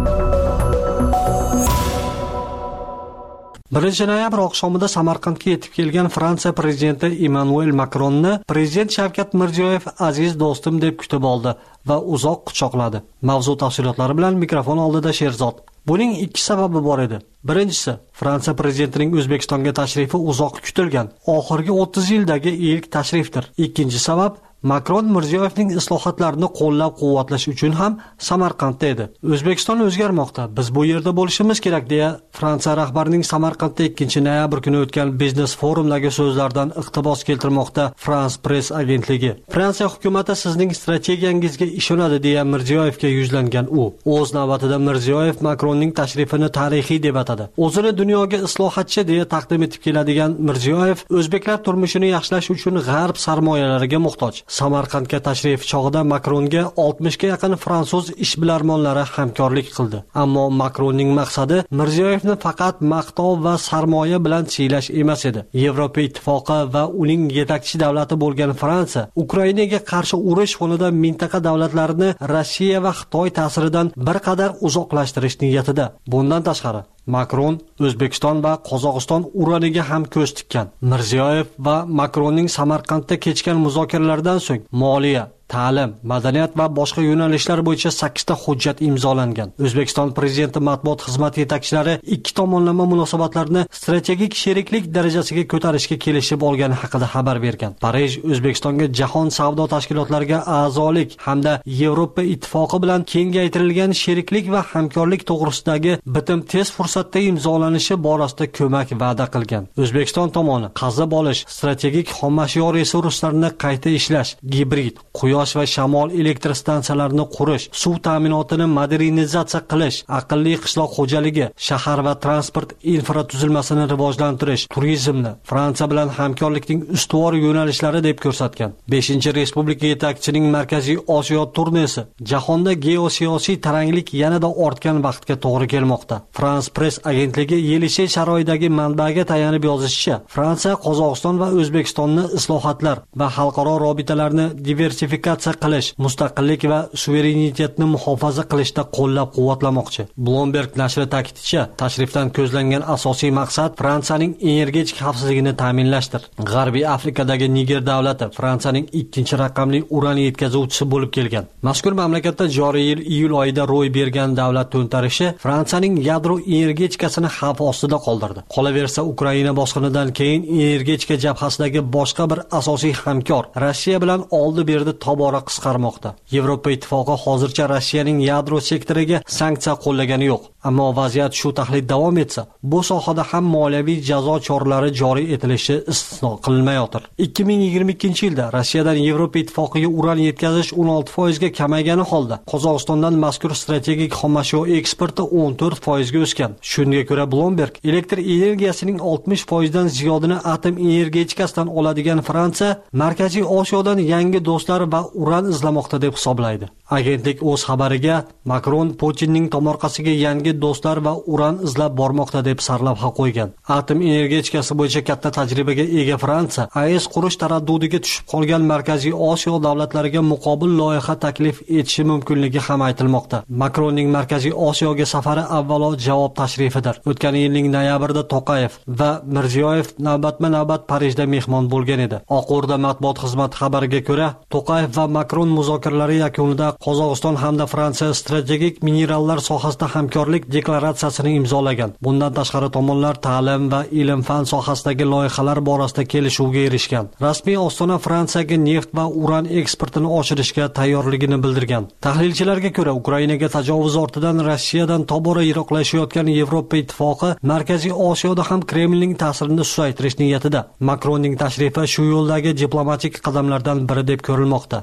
birinchi noyabr oqshomida Samarqandga yetib kelgan Fransiya prezidenti Emmanuel Makronni prezident Shavkat Mirziyoyev aziz do'stim deb kutib oldi va uzoq quchoqladi. Mavzu tafsilotlari bilan mikrofon oldida Sherzod. Buning ikki sababi bor edi. Birinchisi, Fransiya prezidentining O'zbekistonga tashrifi uzoq kutilgan, oxirgi o'ttiz yildagi ilk tashrifdir. Ikkinchi sabab, Makron Mirziyoyevning islohotlarini qo'llab-quvvatlash uchun ham Samarqandda edi. O'zbekiston o'zgarmoqda, biz bu yerda bo'lishimiz kerak deya Fransiya rahbarining Samarqandda ikkinchi noyabr kuni o'tgan biznes forumdagi so'zlaridan iqtibos keltirmoqda France Press agentligi. Fransiya hukumatı sizning strategiyangizga ishonadi deya Mirziyoyevga yuzlangan u. O'z navbatida Mirziyoyev Makronning tashrifini tarixiy deb atadi. O'zini dunyoga islohotchi deya taqdim etib keladigan Mirziyoyev o'zbeklar turmushini yaxshilash uchun g'arb sarmoyalariga muhtoj. Samarqandga tashrif chog'ida Makronga oltmishga yaqin fransuz ishbilarmonlari hamkorlik qildi. Ammo Makronning maqsadi Mirziyoyevni faqat maqtov va sarmoya bilan siylash emas edi. Yevropa ittifoqi va uning yetakchi davlati bo'lgan Fransiya Ukrainaga qarshi urush fonida mintaqa davlatlarini Rossiya va Xitoy ta'siridan bir qadar uzoqlashtirish niyatida. Bundan tashqari Makron O'zbekiston va Qozog'iston uraniga ham ko'z tikkan. Mirziyoyev va Makronning Samarqandda kechgan muzokaralardan so'ng moliya, ta'lim, madaniyat va boshqa yo'nalishlar bo'yicha sakkizta hujjat imzolangan. O'zbekiston prezidenti matbuot xizmati yetakchilari ikki tomonlama munosabatlarni strategik sheriklik darajasiga ko'tarishga kelishib olgani haqida xabar bergan. Parij O'zbekistonga jahon savdo tashkilotlariga a'zolik hamda Yevropa ittifoqi bilan kengaytirilgan sheriklik va hamkorlik to'g'risidagi bitim tez fursatda imzolanishi borasida ko'mak va'da qilgan. O'zbekiston tomoni qazib olish, strategik xomashyo resurslarini qayta ishlash, gibrid, quyosh va shamol elektr stansiyalarini qurish, suv ta'minotini modernizatsiya qilish, aqlli qishloq xo'jaligi, shahar va transport infratuzilmasini rivojlantirish, turizmni Fransiya bilan hamkorlikning ustuvor yo'nalishlari deb ko'rsatgan. beshinchi Respublika yetakchining Markaziy Osiyo turnesi jahonda geosiyosiy taranglik yanada ortgan vaqtga to'g'ri kelmoqda. France Press agentligi Yelisey sharoidagi manbaga tayanib yozishicha, Fransiya Qozog'iston va O'zbekistonni islohotlar va xalqaro robitalarni diversifikatsiya qilish, mustaqillik va suverenitetni muhofaza qilishda qo'llab-quvvatlamoqchi. Bloomberg nashri ta'kidlashicha, tashrifdan ko'zlangan asosiy maqsad Fransiyaning energetik xavfsizligini ta'minlashdir. G'arbiy Afrikadagi Niger davlati Fransiyaning ikkinchi raqamli uran yetkazuvchisi bo'lib kelgan. Mazkur mamlakatda joriy yil iyul oyida ro'y bergan davlat to'ntarishi Fransiyaning yadro energetikasini xavf ostida qoldirdi. Qolaversa, Ukraina bosqinidan keyin energetika jabhasidagi boshqa bir asosiy hamkor Rossiya bilan oldi-berdi tobora qisqarmoqda. Yevropa ittifoqi hozircha Rossiyaning yadro sektoriga sanksiya qo'llagani yo'q. Ammo vaziyat shu taxlit davom etsa, bu sohada ham moliyaviy jazo choralari joriy etilishi istisno qilinmayotir. ikki ming yigirma ikkinchi yilda Rossiyadan Yevropa ittifoqiga uran yetkazish o'n olti foiz ga kamaygani holda, Qozog'istondan mazkur strategik xomashyo eksporti o'n to'rt foiz ga o'sgan. Shunga ko'ra Bloomberg elektr energiyasining oltmish foiz dan ziyodini atom energetikasidan oladigan Fransiya Markaziy Osiyodan yangi do'stlar va uran izlamoqda deb hisoblaydi. Agentlik o'z xabariga Makron Putinning tomorqasiga yangi do'stlar va uran izlab bormoqda deb sarlavha qo'ygan. Atom energetikasi bo'yicha katta tajribaga ega Fransiya A E S qurish taraddudiga tushib qolgan Markaziy Osiyo davlatlariga muqobil loyiha taklif etishi mumkinligi ham aytilmoqda. Makronning Markaziy Osiyoga safari avvalo javob tashrifidir. O'tgan yilning noyabrida To'qayev va Mirziyoyev navbatma-navbat Parijda mehmon bo'lgan edi. Oq O'rda matbuot xizmati xabariga ko'ra, To'qayev va Makron muzokaralari yakunida Qozog'iston hamda Fransiya strategik minerallar sohasida hamkorlik deklaratsiyasini imzolagan. Bundan tashqari tomonlar ta'lim va ilm-fan sohasidagi loyihalar borasida kelishuvga erishgan. Rasmiy Ostona Fransiyaga neft va uran eksportini oshirishga tayyorligini bildirgan. Tahlilchilarga ko'ra, Ukrainaga tajovuz ortidan Rossiyadan tobora yiroqlashayotgan Yevropa ittifoqi Markaziy Osiyoda ham Kremlning ta'sirini susaytirish niyatida. Makronning tashrifi shu yo'ldagi diplomatik qadamlardan biri deb ko'rilmoqda.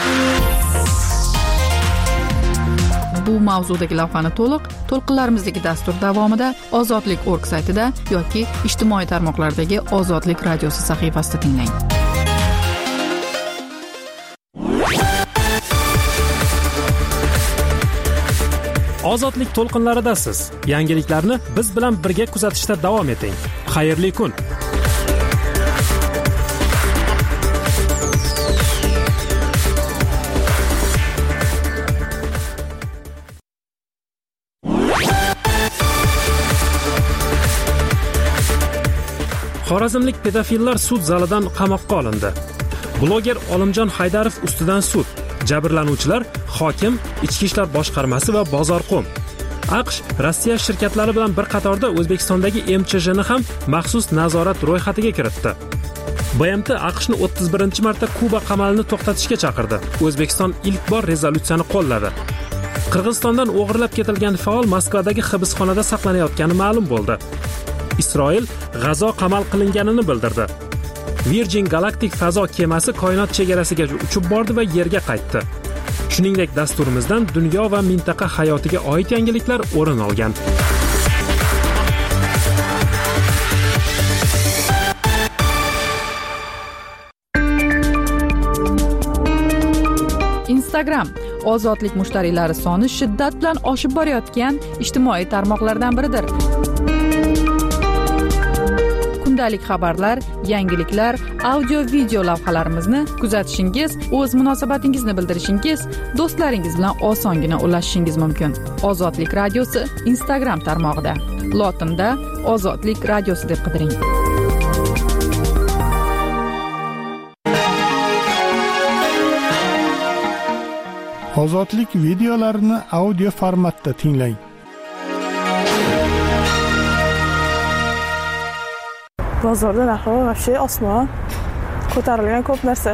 Bu mavzudagi lavhani to'liq to'lqinlarimizdagi dastur davomida ozodlik точка org saytida yoki ijtimoiy tarmoqlardagi Ozodlik radiosi sahifasida tinglang. Ozodlik to'lqinlaridasiz. Yangiliklarni biz bilan birga kuzatishda davom eting. Xayrli kun. Xorazmlik pedofillar sud zalidan qamoqqa olindi. Bloger Olimjon Haydarov ustidan sud. Jabrlanuvchilar hokim, Ichki ishlar boshqarmasi va Bozorqo'm. AQSh Rossiya shirkatlari bilan bir qatorda O'zbekistondagi M Ch J ni ham maxsus nazorat ro'yxatiga kiritdi. B M T AQShni o'ttiz birinchi marta Kuba qamalini to'xtatishga chaqirdi. O'zbekiston ilk bor rezolyutsiyani qo'lladi. Qirg'izistondan o'g'irlab ketilgan faol Moskvadagi hibsxonada saqlanayotgani ma'lum bo'ldi. Isroil G'azo qamal qilinganini bildirdi. Virgin Galactic fazo kemasi koinot chegarasiga uchib bordi va yerga qaytdi. Shuningdek, dasturimizdan dunyo va mintaqa hayotiga oid yangiliklar o'rin olgan. Instagram ozodlik mushtariylari soni shiddat bilan oshib borayotgan ijtimoiy tarmoqlardan biridir. Kundalik xabarlar, yangiliklar, audio video lavhalarimizni kuzatishingiz, o'z munosabatingizni bildirishingiz, do'stlaringiz bilan osongina ulashishingiz mumkin. Ozodlik radiosi Instagram tarmog'ida. Lotinda Ozodlik radiosi deb qidiring. Ozodlik videolarini audio formatda tinglang. Bozorda narxi вообще osmon. Ko'tarilgan ko'p narsa.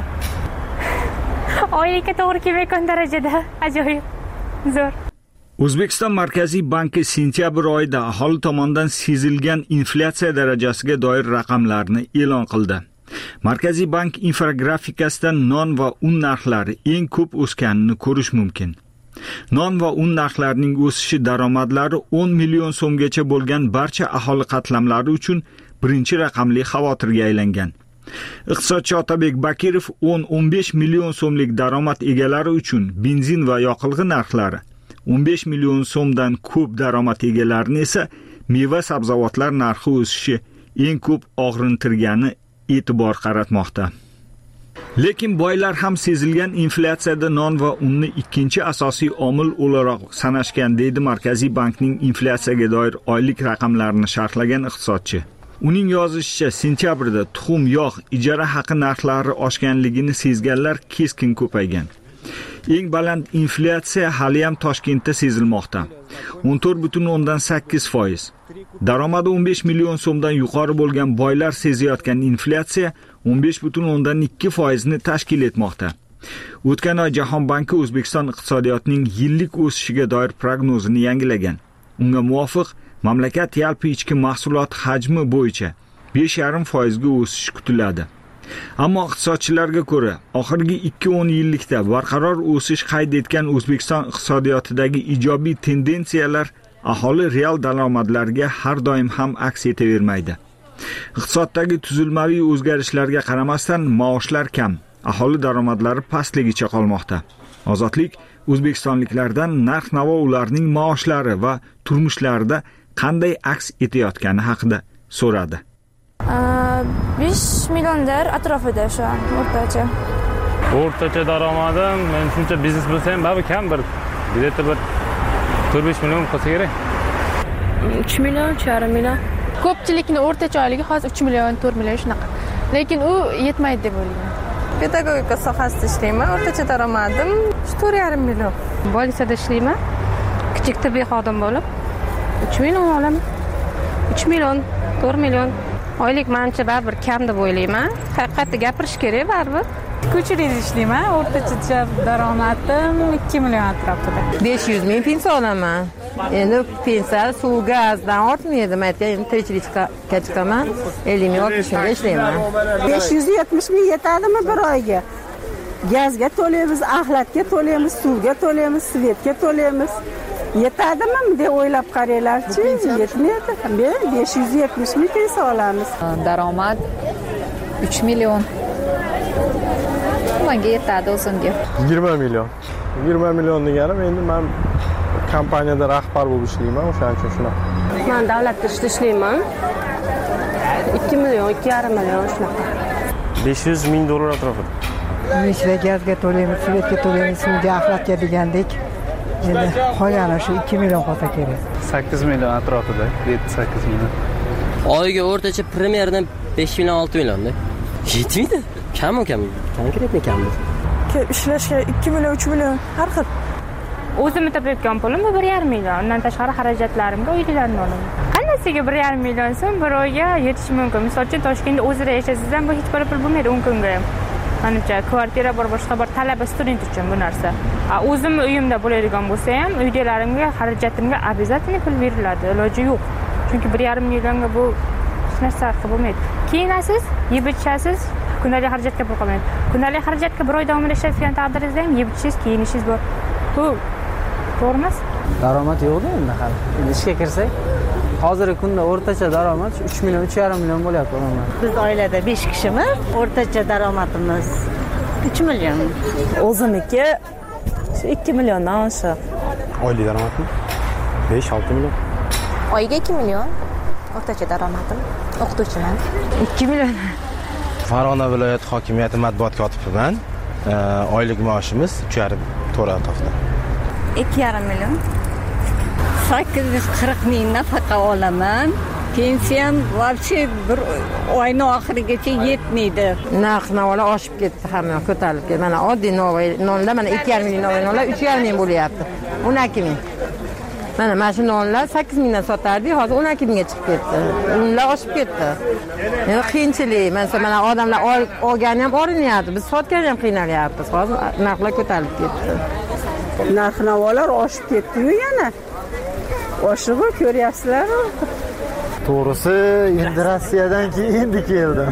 Oylikka to'g'ri kelmayotgan darajada ajoyib. Zo'r. O'zbekiston Markaziy banki sentyabr oyida aholi tomonidan sezilgan inflyatsiya darajasiga doir raqamlarni e'lon qildi. Markaziy bank infografikasida non va un narxlari eng ko'p o'sganini ko'rish mumkin. Non va un narxlarining o'sishi daromadlari o'n million so'mgacha bo'lgan barcha aholi qatlamlari uchun birinchi raqamli xavotirga aylangan. Iqtisodchi Otabek Bakirov o'n o'n besh million so'mlik daromad egalari uchun benzin va yoqilg'i narxlari, o'n besh million so'mdan ko'p daromad egalarini esa meva sabzavotlar narxi o'sishi eng ko'p og'rintirgani e'tibor qaratmoqda. Lekin boylar ham sezilgan inflyatsiyada non va unni ikkinchi asosiy omil o'laroq sanashgan, deydi Markaziy bankning inflyatsiyaga doir oylik raqamlarini sharhlagan iqtisodchi. Uning yozishicha, sentyabrda tuxum, yog', ijara haqi narxlari oshganligini sezganlar keskin ko'paygan. Eng baland inflyatsiya hali ham Toshkentda sezilmoqda. o'n to'rt butun o'ndan sakkiz foiz. Daromadi o'n besh million so'mdan yuqori bo'lgan boylar sezayotgan inflyatsiya o'n besh butun o'ndan ikki foizni tashkil etmoqda. O'tgan oy Jahon banki O'zbekiston iqtisodiyotining yillik o'sishiga doir prognozini yangilagan. Unga muvofiq mamlakat yalpi ichki mahsulot hajmi bo'yicha besh yarim foizga o'sish kutiladi. Ammo iqtisodchilarga ko'ra, oxirgi ikki o'n yillikda barqaror o'sish qayd etgan O'zbekiston iqtisodiyotidagi ijobiy tendensiyalar aholi real daromadlariga har doim ham aks etavermaydi. Iqtisoddagi tuzilmaviy o'zgarishlarga qaramasdan maoshlar kam, aholi daromadlari pastligicha qolmoqda. Ozodlik o'zbekistonliklardan narx-navo, ularning maoshlari va turmushlarida qanday aks etayotgani haqida so'radi. besh millionlar atrofida shu an o'rtacha. O'rtacha daromadim, men shuncha biznes bo'lsa ham baribir kam bir biletda bir to'rt besh million qolsa kerak. uch million, uch yarim million. Ko'pchilikning o'rtacha oyligi hozir uch million, to'rt million shunaqa. Lekin u yetmaydi deb o'ylayman. Pedagogika sohasida ishlayman, o'rtacha daromadim to'rt yarim million. Bolisada ishlayman. Kichik tibbiy xodim bo'lib uch million olaman. uch million, to'rt million oylik menimcha baribir kam deb o'ylayman. Haqiqatda gapirish kerak baribir. Ko'chirida ishlayman, o'rtacha daromadim ikki million atrofida. besh yuz ming pensiya olaman. Endi pensiya suv, gazdan ortmaydi. Men aytgan tirikchilikka chiqaman, ellik ming oltmish mingga ishlayman. besh yuz yetmish ming yetadimi bir oyga? Gazga to'laymiz, axlatga to'laymiz, suvga to'laymiz, svetga to'laymiz. Yetadimi deb o'ylab qaranglarchi, yetmaydi. Men besh yuz yetmish ming pensiya olamiz. Daromad uch million. Menga yetadi o'zimga. yigirma million. yigirma million deganim endi men kompaniyada rahbar bo'lib ishlayman, o'shaning uchun shunaqa. Men davlat ishida ishlayman. ikki million, ikki yarim million shunaqa. besh yuz ming dollar atrofida. Nechta gazga to'laymiz, svetga to'laymiz, suvga, axlatga degandek. Endi qolgani shu ikki million qolsa kerak. sakkiz million atrofida, yetti sakkiz million. Oyiga o'rtacha primerdan besh million olti millionda. Yetmaydi. Kam kam. Konkretni kamdir. Ishlashga ikki million uch million har xil. O'zimni topayotgan pulim bir yarim million. Undan tashqari xarajatlarimga uylarni olaman. Qanasiga bir yarim million so'm bir oyga yetishi mumkin. Misol uchun Toshkentda o'zida yashasangiz ham bu hech bir pul bo'lmaydi o'n kunga ham. Menimcha kvartira bor, boshqa bir talaba student uchun bu narsa. O'zimni uyimda bo'ladigan bo'lsa ham, uydalarimga xarajatimga обязательно pul beriladi. Iloji yo'q. Chunki bir yarim millionga bu hech narsa qilib bo'lmaydi. Kiyinasiz, yeb ichasiz, kundalik xarajatga pul qolmaydi. Kundalik xarajatga bir oy davomida ishlayotgan taqdiringizda ham yeb ichishingiz, kiyinishingiz bor. Bu to'g'ri emas? Daromad yo'q-da endi hali. Ishga kirsak, hozirgi kunda o'rtacha daromad uch million, uch yarim million bo'lyapti umuman. Biz oilada besh kishimiz, o'rtacha daromadimiz uch million. O'zimniki ikki milliondan oshiq. Oylik daromadmi? besh olti million. Oyiga ikki million. O'rtacha daromadim. O'qituvchiman. ikki million. Farg'ona viloyat hokimiyati matbuot kotibiman. Oylik maoshimiz uch yarim to'rt atrofida. ikki yarim million. sakkiz yuz qirq ming nafaqa olaman. Pensiyam вообще bir oyning oxirigacha yetmaydi. Narx-navolar oshib ketdi, hamma ko'tarilib ketdi. Mana oddiy novvoy nonlar mana ikki yarim ming novvoy nonlar uch yarim ming bo'lyapti. o'n ikki ming. Mana mana shu nonlar sakkiz mingdan sotardik, hozir o'n ikki mingga chiqib ketdi. Unlar oshib ketdi. Endi qiyinchilik. Mana odamlar olgani ham orinyapti, biz sotgani ham qiynalyapmiz. Hozir narxlar ko'tarilib ketdi. Narx-navolar oshib ketdi-yu yana. Oshib ko'ryapsizlar. To'g'risi, endi Rossiyadan keyin keldim.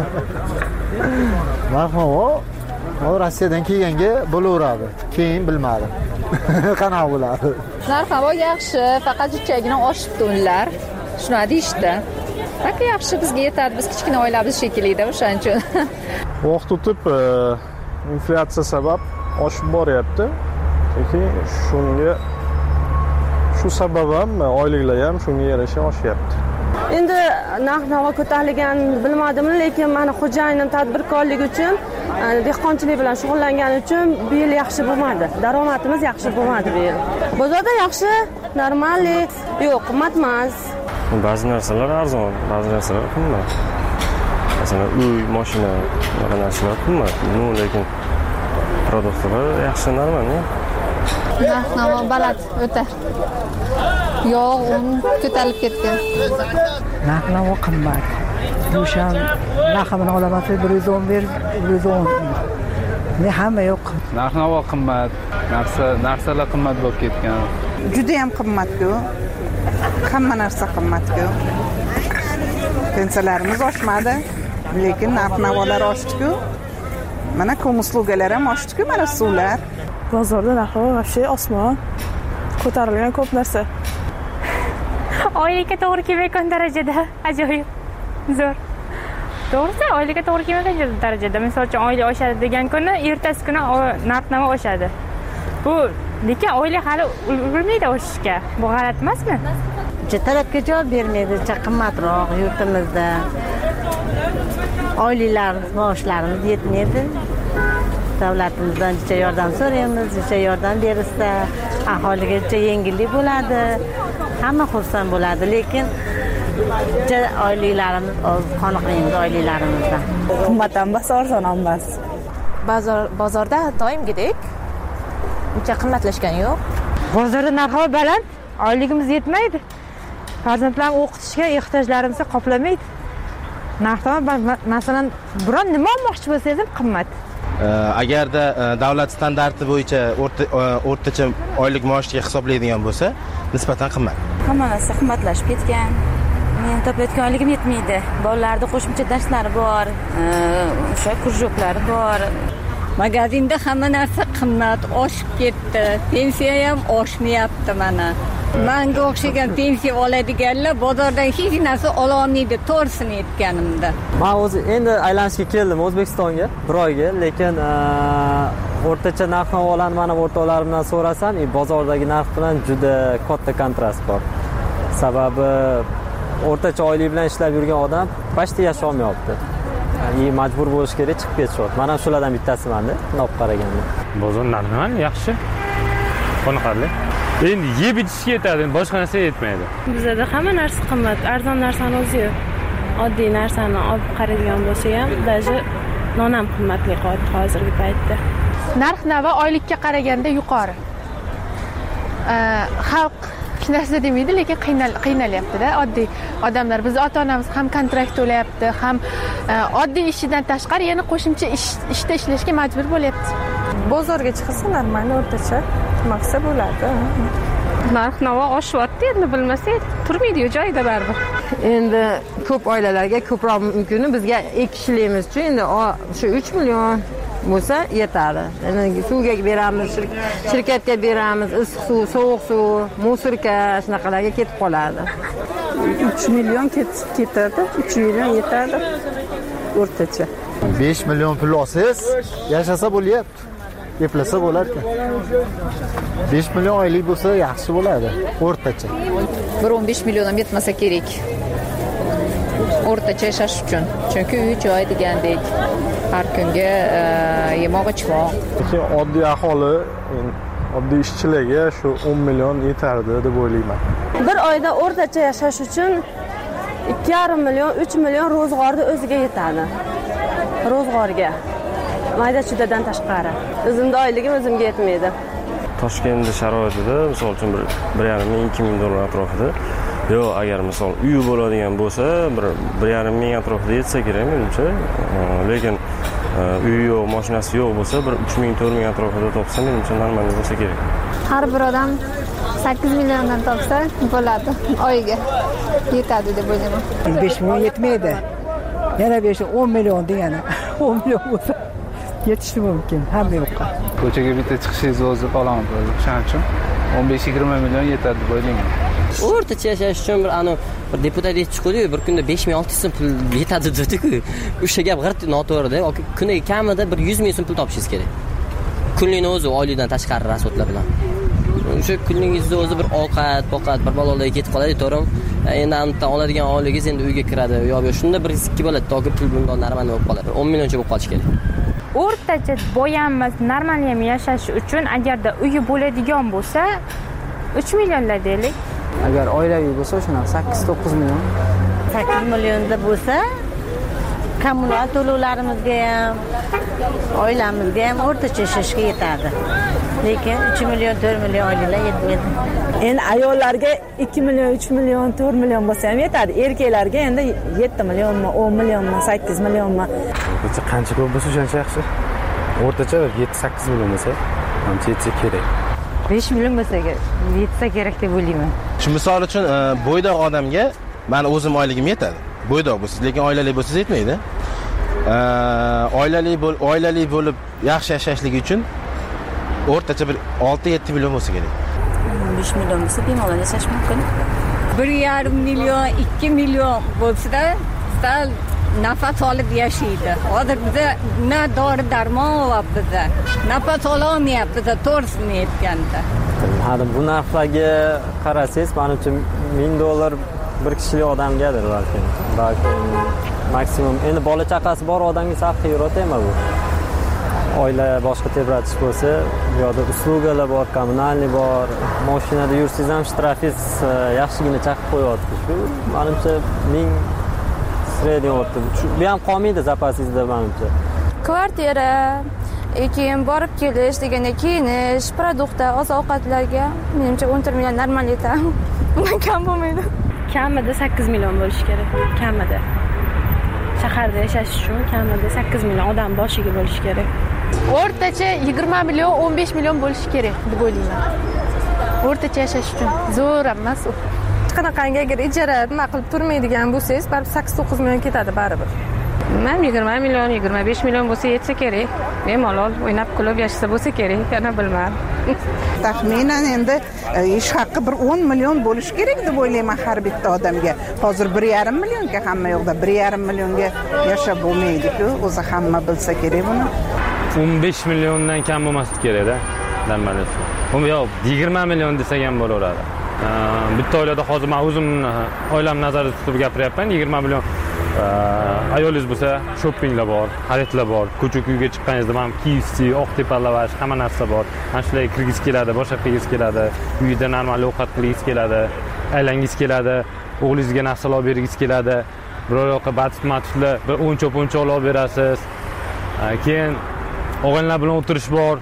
Marhamo, o Rossiyadan kelganga bo'laveradi. Keyin bilmadim. Qanaqa bo'ladi? Narx-navo yaxshi, faqat ichagina oshibdi unlar. Shuni deyishdi. Faqat yaxshi bizga yetadi, biz kichkina oilamiz shekilli-da o'shaning uchun. Vaqt o'tib inflyatsiya sabab oshib boryapti. Lekin shunga shu sabab ham oyliklar ham shunga yarasha oshyapti. Endi narx-navo ko'tarilganini bilmadim, lekin meni xo'jayinim tadbirkorlik uchun, dehqonchilik bilan shug'ullangani uchun bu yil yaxshi bo'lmadi. Daromadimiz yaxshi bo'lmadi bu yil. Bozorda yaxshi, normalli, yo'q, qimmat emas. Ba'zi narsalar arzon, ba'zi narsalar qimmat. Masalan, uy, mashina, bunaqa narsalar qimmat. No, lekin produktlar yaxshi, normal. Narx-navo baland o'ta. Yo'q, un ko'tarilib ketgan. Narx-navo qimmat. O'shan narxini olaman, bir yuz o'n bir, bir yuz o'n. Ne hamma yo'q. Narx-navo qimmat, narsa, narsalar qimmat bo'lib ketgan. Juda ham qimmat-ku. Hamma narsa qimmat-ku. Pensiyalarimiz oshmadi, lekin narx-navolar oshdi-ku. Mana ko'muslugalar ham oshdi-ku, mana suvlar. Bozorda narx-navo вообще osmon. Ko'tarilgan ko'p narsa. Oylikka to'g'ri kelmayotgan darajada ajoyib zo'r. To'g'risi, oylikka to'g'ri kelmayotgan darajada. Misol uchun oylik oshadi degan kuni, ertasi kuni narx-navo oshadi. Bu lekin oylik hali ulgurmaydi oshishga. Bu g'alati emasmi? Talabga javob bermaydi, qimmatroq yurtimizda. Oyliklar, maoshlarimiz yetmaydi. Davlatimizdan jicha yordam so'raymiz, jicha yordam bersa, aholiga jicha yengillik bo'ladi. Hamma xursand bo'ladi, lekin jicha oyliklarimiz oz, qoniqmaymiz oyliklarimizdan. Qimmat ham emas, arzon ham emas. Bozor bozorda doimgidek uncha qimmatlashgani yo'q. Bozorda narx baland, oyligimiz yetmaydi. Farzandlarni o'qitishga ehtiyojlarimizni qoplamaydi. Narx-navo masalan, biron nima olmoqchi bo'lsangiz ham qimmat. Agarda davlat standarti bo'yicha o'rtacha oylik maoshga hisoblaydigan bo'lsa, nisbatan qimmat. Hamma narsa qimmatlashib ketgan. Men topayotgan oyligim yetmaydi. Bolalarda qo'shimcha darslari bor, o'sha kurjoklari bor. Magazinda hamma narsa qimmat, oshib ketdi. Pensiya ham oshmayapti mana. Menga o'xshagan pensiya oladiganlar bozordan hech narsa ola olmaydi, to'g'risini aytganimda. Men o'zi endi aylanishga keldim O'zbekistonga bir oyga, lekin o'rtacha narx-navolarni mana o'rtoqlarimdan so'rasam, bozordagi narx bilan juda katta kontrast bor. Sababi o'rtacha oylik bilan ishlab yurgan odam pashti yashay olmayapti. Ya'ni majbur bo'lish kerak, chiqib ketishyapti. Men ham shulardan bittasiman-da, olib qaraganda. Bozor narxi yaxshi. Qoniqarli. endi yeb ichishga yetadi, boshqa narsaga yetmaydi. Bizda hamma narsa qimmat, arzon narsani o'zi yo'q. Oddiy narsani olib qaraydigan bo'lsa ham, даже non ham qimmatli qoldi hozirgi paytda. Narx-navo oylikka qaraganda yuqori. Xalq hech narsa demaydi, lekin qiynalyapti-da. Oddiy odamlar, biz ota-onamiz ham kontrakt to'layapti, ham oddiy ishidan tashqari yana qo'shimcha ishda ishlashga majbur bo'lyapti. Bozorga chiqsa normal o'rtacha maqsa bo'ladi. Narx-navo oshyapti, endi bilmasak turmaydi-yu joyida baribir. Endi ko'p oilalarga ko'proq mumkin, bizga ikki kishiligimiz uchun endi shu uch million bo'lsa yetadi. Endi suvga beramiz, shirkatga beramiz, issiq suv, sovuq suv, musorka shunaqalarga ketib qoladi. uch million ketadi, uch million yetadi o'rtacha. besh million pul olsangiz, yashasa bo'lyapti. Eplasa bo'lardi. besh million oylik bo'lsa yaxshi bo'ladi, o'rtacha. bir o'n besh million ham yetmasa kerak. O'rtacha yashash uchun. Chunki uy joy degandek har kunga yemoq ichmoq. Oddiy aholi, oddiy ishchilarga shu o'n million yetardi deb o'ylayman. Bir oyda o'rtacha yashash uchun ikki yarim million, uch million ro'zg'orni o'ziga yetadi. Ro'zg'orga. Mayda-chudadan tashqari. O'zimda oyligim o'zimga yetmaydi. Toshkent sharoitida, misol uchun bir yarim ming, ikki ming dollar atrofida, yo agar misol uy bo'ladigan bo'lsa, bir yarim ming atrofida yetsa kerak menimcha. Lekin uy yo'q, mashinasi yo'q bo'lsa, bir uch ming, to'rt ming atrofida topsa, menimcha normal bo'lsa kerak. Har bir odam sakkiz milliondan topsa bo'ladi, oyiga yetadi deb o'ylayman. besh million yetmaydi. Yana besh o'n million degani. o'n million bo'lsa yetishi mumkin hamma yoqqa. Ko'chaga bitta chiqishingiz o'zi qoladi. Shuning uchun o'n besh yigirma million yetadi deb o'ylayman. O'rtacha yashash uchun bir anu bir deputat chiqdi-yu, bir kunda besh ming, olti ming pul yetadi dedi-ku. O'sha gap g'irt noto'g'ri-da. Kuniga kamida bir yuz ming so'm pul topishingiz kerak. Kunlikni o'zi oylikdan tashqari rasxodlar bilan. O'sha kuningizda o'zi bir ovqat, ovqat bir balolarga ketib qoladi, to'g'rimi? Endi aniqdan oladigan oyligingiz endi uyga kiradi. Yo, shunda bir ikki bo'ladi, to'g'ri pul bundan normal bo'lib qoladi. o'n millioncha bo'lib qolish kerak. O'rtacha boyanmas, normal ham yashash uchun agarda uyi bo'ladigan bo'lsa, uch millionlar deylik. Agar oilaviy bo'lsa, shuna sakkiz to'qqiz million. sakkiz millionda bo'lsa, kommunal to'lovlarimizga ham, oilamizga ham o'rtacha yashashga yetadi. Lekin uch million, to'rt million oyliklar yetmaydi. Endi ayollarga ikki million, uch million, to'rt million bo'lsa ham yetadi. Erkaklarga endi yetti millionmi, o'n millionmi, sakkiz millionmi. O'rtacha qancha ko'p bo'lsa shuncha yaxshi. O'rtacha yetti sakkiz million bo'lsa, ancha yetsa kerak. besh million bo'lsa yetsa kerak deb o'ylayman. Shu misol uchun bo'ydoq odamga meni o'zim oyligim yetadi. Bo'ydoq bo'lsiz, lekin oilali bo'lsangiz yetmaydi. Oilali bo'l, oilali bo'lib yaxshi yashashlik uchun o'rtacha bir olti yetti million bo'lsa kerak. besh million bo'lsa bemalol yashash mumkin. bir yarim million, ikki million bo'lsa-da, sal nafas olib yashaydi. Hozir bizda na dori darmon olyapti, nafas ololmayapti, to'g'risini aytganda. Hali bu narxlarga qarasangiz, menimcha ming dollar bir kishilik odamgadir balki. Balki maksimum. Endi bola chaqasi bor odamga sal xiyrat-ema bu. Oila boshqa tebratish bo'lsa, bu yoqda uslugalar bor, kommunalniy bor, mashinada yursangiz ham shtrafis yaxshigina chaqib qo'yapti. Shu menimcha ming sredniy o'rta. Bu ham qolmaydi zapasingizda menimcha. Kvartira, keyin borib kelish, deganda kiyinish, produktlar, oziq-ovqatlarga menimcha o'n to'rt million normal yetadi. Bundan kam bo'lmaydi. Kamida sakkiz million bo'lishi kerak, kamida. Shaharda yashash uchun kamida sakkiz million odam boshiga bo'lishi kerak. O'rtacha yigirma million, o'n besh million bo'lishi kerak deb o'ylayman. O'rtacha yashash uchun zo'r emas u. Qanaqangi agar ijara nima qilib turmaydigan bo'lsangiz, baribir sakkiz to'qqiz million ketadi baribir. Men yigirma million, yigirma besh million bo'lsa yetsa kerak. Bemalol o'ynab kulib yashasa bo'lsa kerak, yana bilmadim. Taxminan endi ish haqi bir o'n million bo'lishi kerak deb o'ylayman har bitta odamga. Hozir bir yarim millionga hamma yo'qda bir yarim millionga yashab bo'lmaydi-ku, o'zi hamma bilsa kerak buni. o'n besh milliondan kam bo'lmaslik kerak-da. Normalniy. Uni yo'q, yigirma million desak ham bo'laveradi. Bitta oilada hozir men o'zim oilam nazarda tutib gapiryapman, yigirma million ayolingiz bo'lsa shoppinglar bor, xaridlar bor, ko'cha-ko'yga chiqqaningizda ham K F C, Oqtepa lavash, hamma narsa bor. Mana shularga kirgiz keladi, boshqa qilgiz keladi, uyda normal ovqat qilgiz keladi, aylangiz keladi, o'g'lingizga narsalar olib bergiz keladi. Biror yoqqa batut-matutlar, bir o'nchoq-o'nchoq olib berasiz. Keyin o'g'illar bilan o'tirish bor.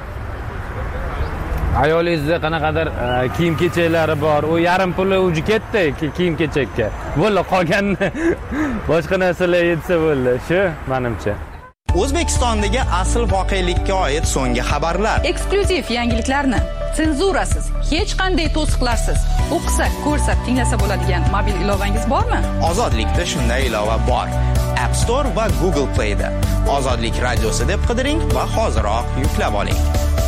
Ayolingizda qanaqadir kiyim-kechaklari bor. U yarim puli uji ketdi kiyim-kechakka. Bo'ldi, qolganini boshqa narsalar yetsa bo'ldi. Shu menimcha. O'zbekistondagi asl voqelikka oid so'nggi xabarlar. Eksklyuziv yangiliklarni senzurasiz, hech qanday to'siqlarsiz o'qisak, ko'rsak, tinglasa bo'ladigan mobil ilovangiz bormi? Ozodlikda shunday ilova bor. App Store va Google Play da. Ozodlik radiosi deb qidiring va hoziroq yuklab oling.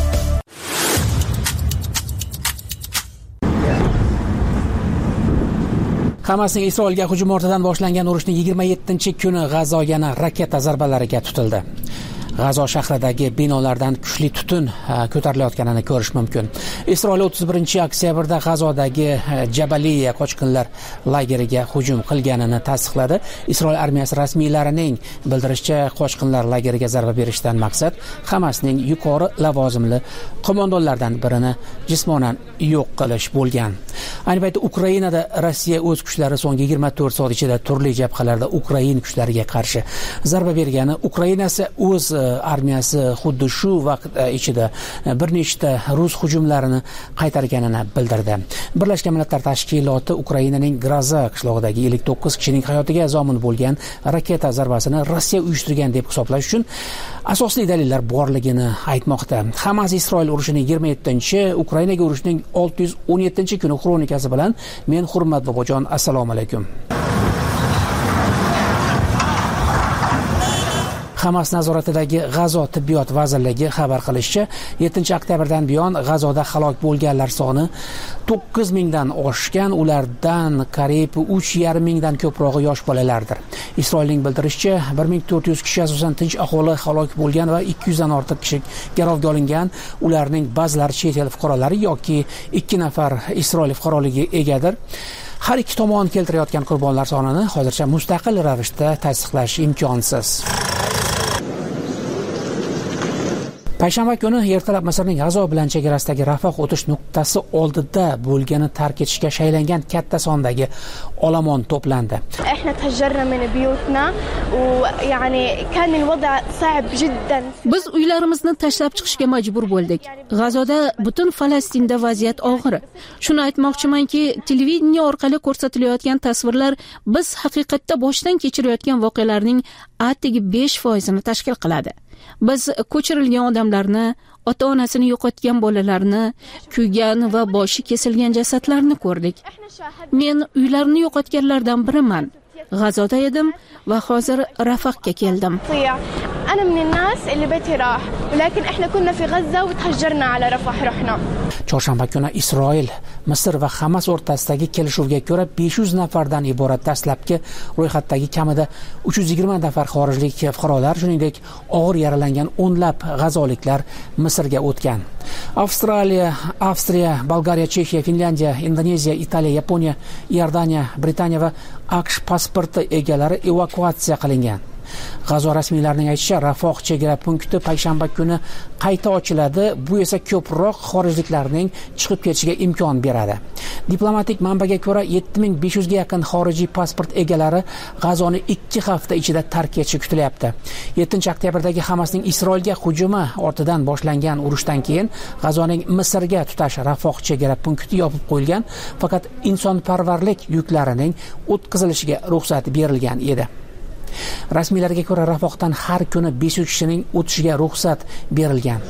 Hamasning Isroilga hujum ortidan boshlangan urushning yigirma yettinchi kuni G'azo yana raketa zarbalariga tutildi. G'azo shahridagi binolardan kuchli tutun ko'tarilayotganini ko'rish mumkin. Isroil o'ttiz birinchi oktyabrda G'azodagi Jabaliya qochqinlar lageriga hujum qilganini tasdiqladi. Isroil armiyasi rasmiylarining bildirishicha, qochqinlar lageriga zarba berishdan maqsad Hamasning yuqori lavozimli qo'mondonlaridan birini jismonan yo'q qilish bo'lgan. Ayni paytda Ukrainada Rossiya o'z kuchlari so'nggi yigirma to'rt soat ichida turli jabhalarda Ukrain kuchlariga qarshi zarba bergani, Ukraina esa o'z armiyasi xuddi shu vaqt ichida bir nechta rus hujumlarini qaytarganini bildirdi. Birlashgan Millatlar Tashkiloti Ukrainaning Graza qishlog'idagi ellik to'qqiz kishining hayotiga zomin bo'lgan raketa zarbasini Rossiya uyushtirgan deb hisoblash uchun asosli dalillar borligini aytmoqda. Hamas Isroil urushining yigirma yettinchi, Ukrainaga urushning olti yuz o'n yettinchi kuni kronikasi bilan men Hurmat Bobojon, assalomu alaykum. Hamas nazoratidagi G'azo tibbiyot vazirligi xabar qilishicha, yettinchi oktyabrdan buyon G'azoda halok bo'lganlar soni to'qqiz mingdan oshgan, ulardan qariyb uch yarim mingdan ko'prog'i yosh bolalardir. Isroilning bildirishicha, bir ming to'rt yuz kishi asosan tinch aholi halok bo'lgan va ikki yuz dan ortiq kishi garovga olingan. Ularning ba'zilari chet el fuqarolari yoki ikki nafar Isroil fuqaroligiga egadir. Har ikki tomon keltirayotgan qurbonlar sonini hozircha mustaqil ravishda tasdiqlash imkonsiz. Payshanba kuni ertalab Misrning G'azo bilan chegarasidagi Rafoh o'tish nuqtasi oldida bo'lgani tark etishga shaylangan katta sondagi olomon to'plandi. احنا تهجرنا من بيوتنا ويعني كان الوضع صعب جدا. Biz uylarimizni tashlab chiqishga majbur bo'ldik. G'azoda butun Falastinda vaziyat og'ir. Shuni aytmoqchimanki, televideniya orqali ko'rsatilayotgan tasvirlar biz haqiqatda boshdan kechirayotgan voqealarning atigi besh foizini tashkil qiladi. Biz ko'chirilgan odamlarni, ota-onasini yo'qotgan bolalarni, kuygan va boshi kesilgan jasadlarni ko'rdik. Men uylarini yo'qotganlardan biriman. G'azoda edim va hozir Rafahga keldim. أنا من الناس اللي بيتي راح ولكن إحنا كنا في غزة وتهجرنا على رفح رحنا. Chorshanba kuni Isroil, Misr va Hamas o'rtasidagi kelishuvga ko'ra besh yuz nafardan iborat dastlabki ro'yxatdagi kamida uch yuz yigirma nafar xorijlik fuqarolar, shuningdek og'ir yaralangan o'nlab g'azoliklar Misrga o'tgan. Avstraliya, Avstriya, Bolgariya, Chexiya, Finlandiya, Indoneziya, Italiya, Yaponiya, Iordaniya, Britaniya va AQSh pasporti egalari evakuatsiya qilingan. G'azo rasmiylarining aytishicha, Rafoh chegara punkti payshanba kuni qayta ochiladi. Bu esa ko'proq xorijliklarning chiqib ketishiga imkon beradi. Diplomatik manbaga ko'ra, yetti ming besh yuz ga yaqin xorijiy pasport egalari G'azoni ikki hafta ichida tark etishi kutilyapti. yettinchi oktyabrdagi Hamasning Isroilga hujumi ortidan boshlangan urushdan keyin G'azoning Misrga tutash Rafoh chegara punkti yopib qo'yilgan, faqat insonparvarlik yuklarining o'tkazilishiga ruxsat berilgan edi. Rasmiylarga ko'ra, Rafohdan har kuni besh yuz kishining o'tishiga ruxsat berilgan.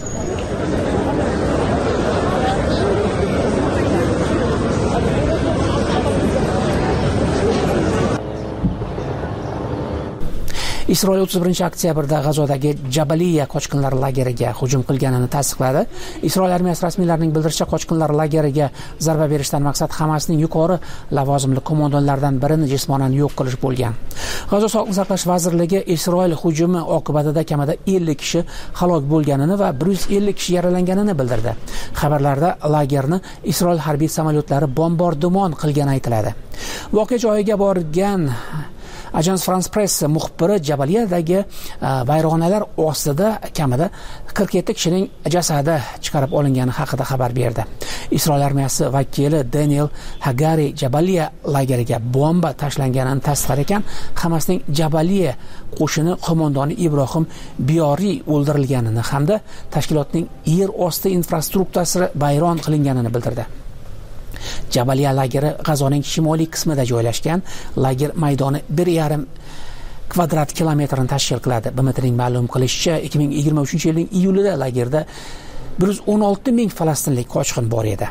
Isroil o'ttiz birinchi oktyabrda G'azodagi Jabaliya qochqinlar lageriga hujum qilganini tasdiqladi. Isroil armiyasi rasmiylarining bildirishicha, qochqinlar lageriga zarba berishdan maqsad Hamasning yuqori lavozimli qo'mondonlaridan birini jismonan yo'q qilish bo'lgan. G'azo sog'liqni saqlash vazirligi Isroil hujumi oqibatida kamida ellik kishi halok bo'lganini va bir yuz ellik kishi yaralanganini bildirdi. Xabarlarda lagerni Isroil harbiy samolyotlari bombardimon qilgani aytiladi. Voqea joyiga borgan Ajans France Press muxbiri Jabaliyadagi vayronalar ostida kamida qirq yetti kishining jasadi chiqarib olingani haqida xabar berdi. Isroil armiyasi vakili Daniel Hagari Jabaliya lageriga bomba tashlanganini tasdiqlar ekan, Hamasning Jabaliya qo'shini qo'mondoni Ibrohim Biyoriy o'ldirilganini hamda tashkilotning yer osti infrastrukturasi vayron qilinganini bildirdi. Jabaliya lageri G'azoning shimoliy qismida joylashgan. Lager maydoni bir yarim kvadrat kilometrni tashkil qiladi. B M T'ning ma'lum qilishicha, ikki ming yigirma uchinchi yilning iyulida lagerda bir yuz o'n olti ming falastinlik qochqin bor edi.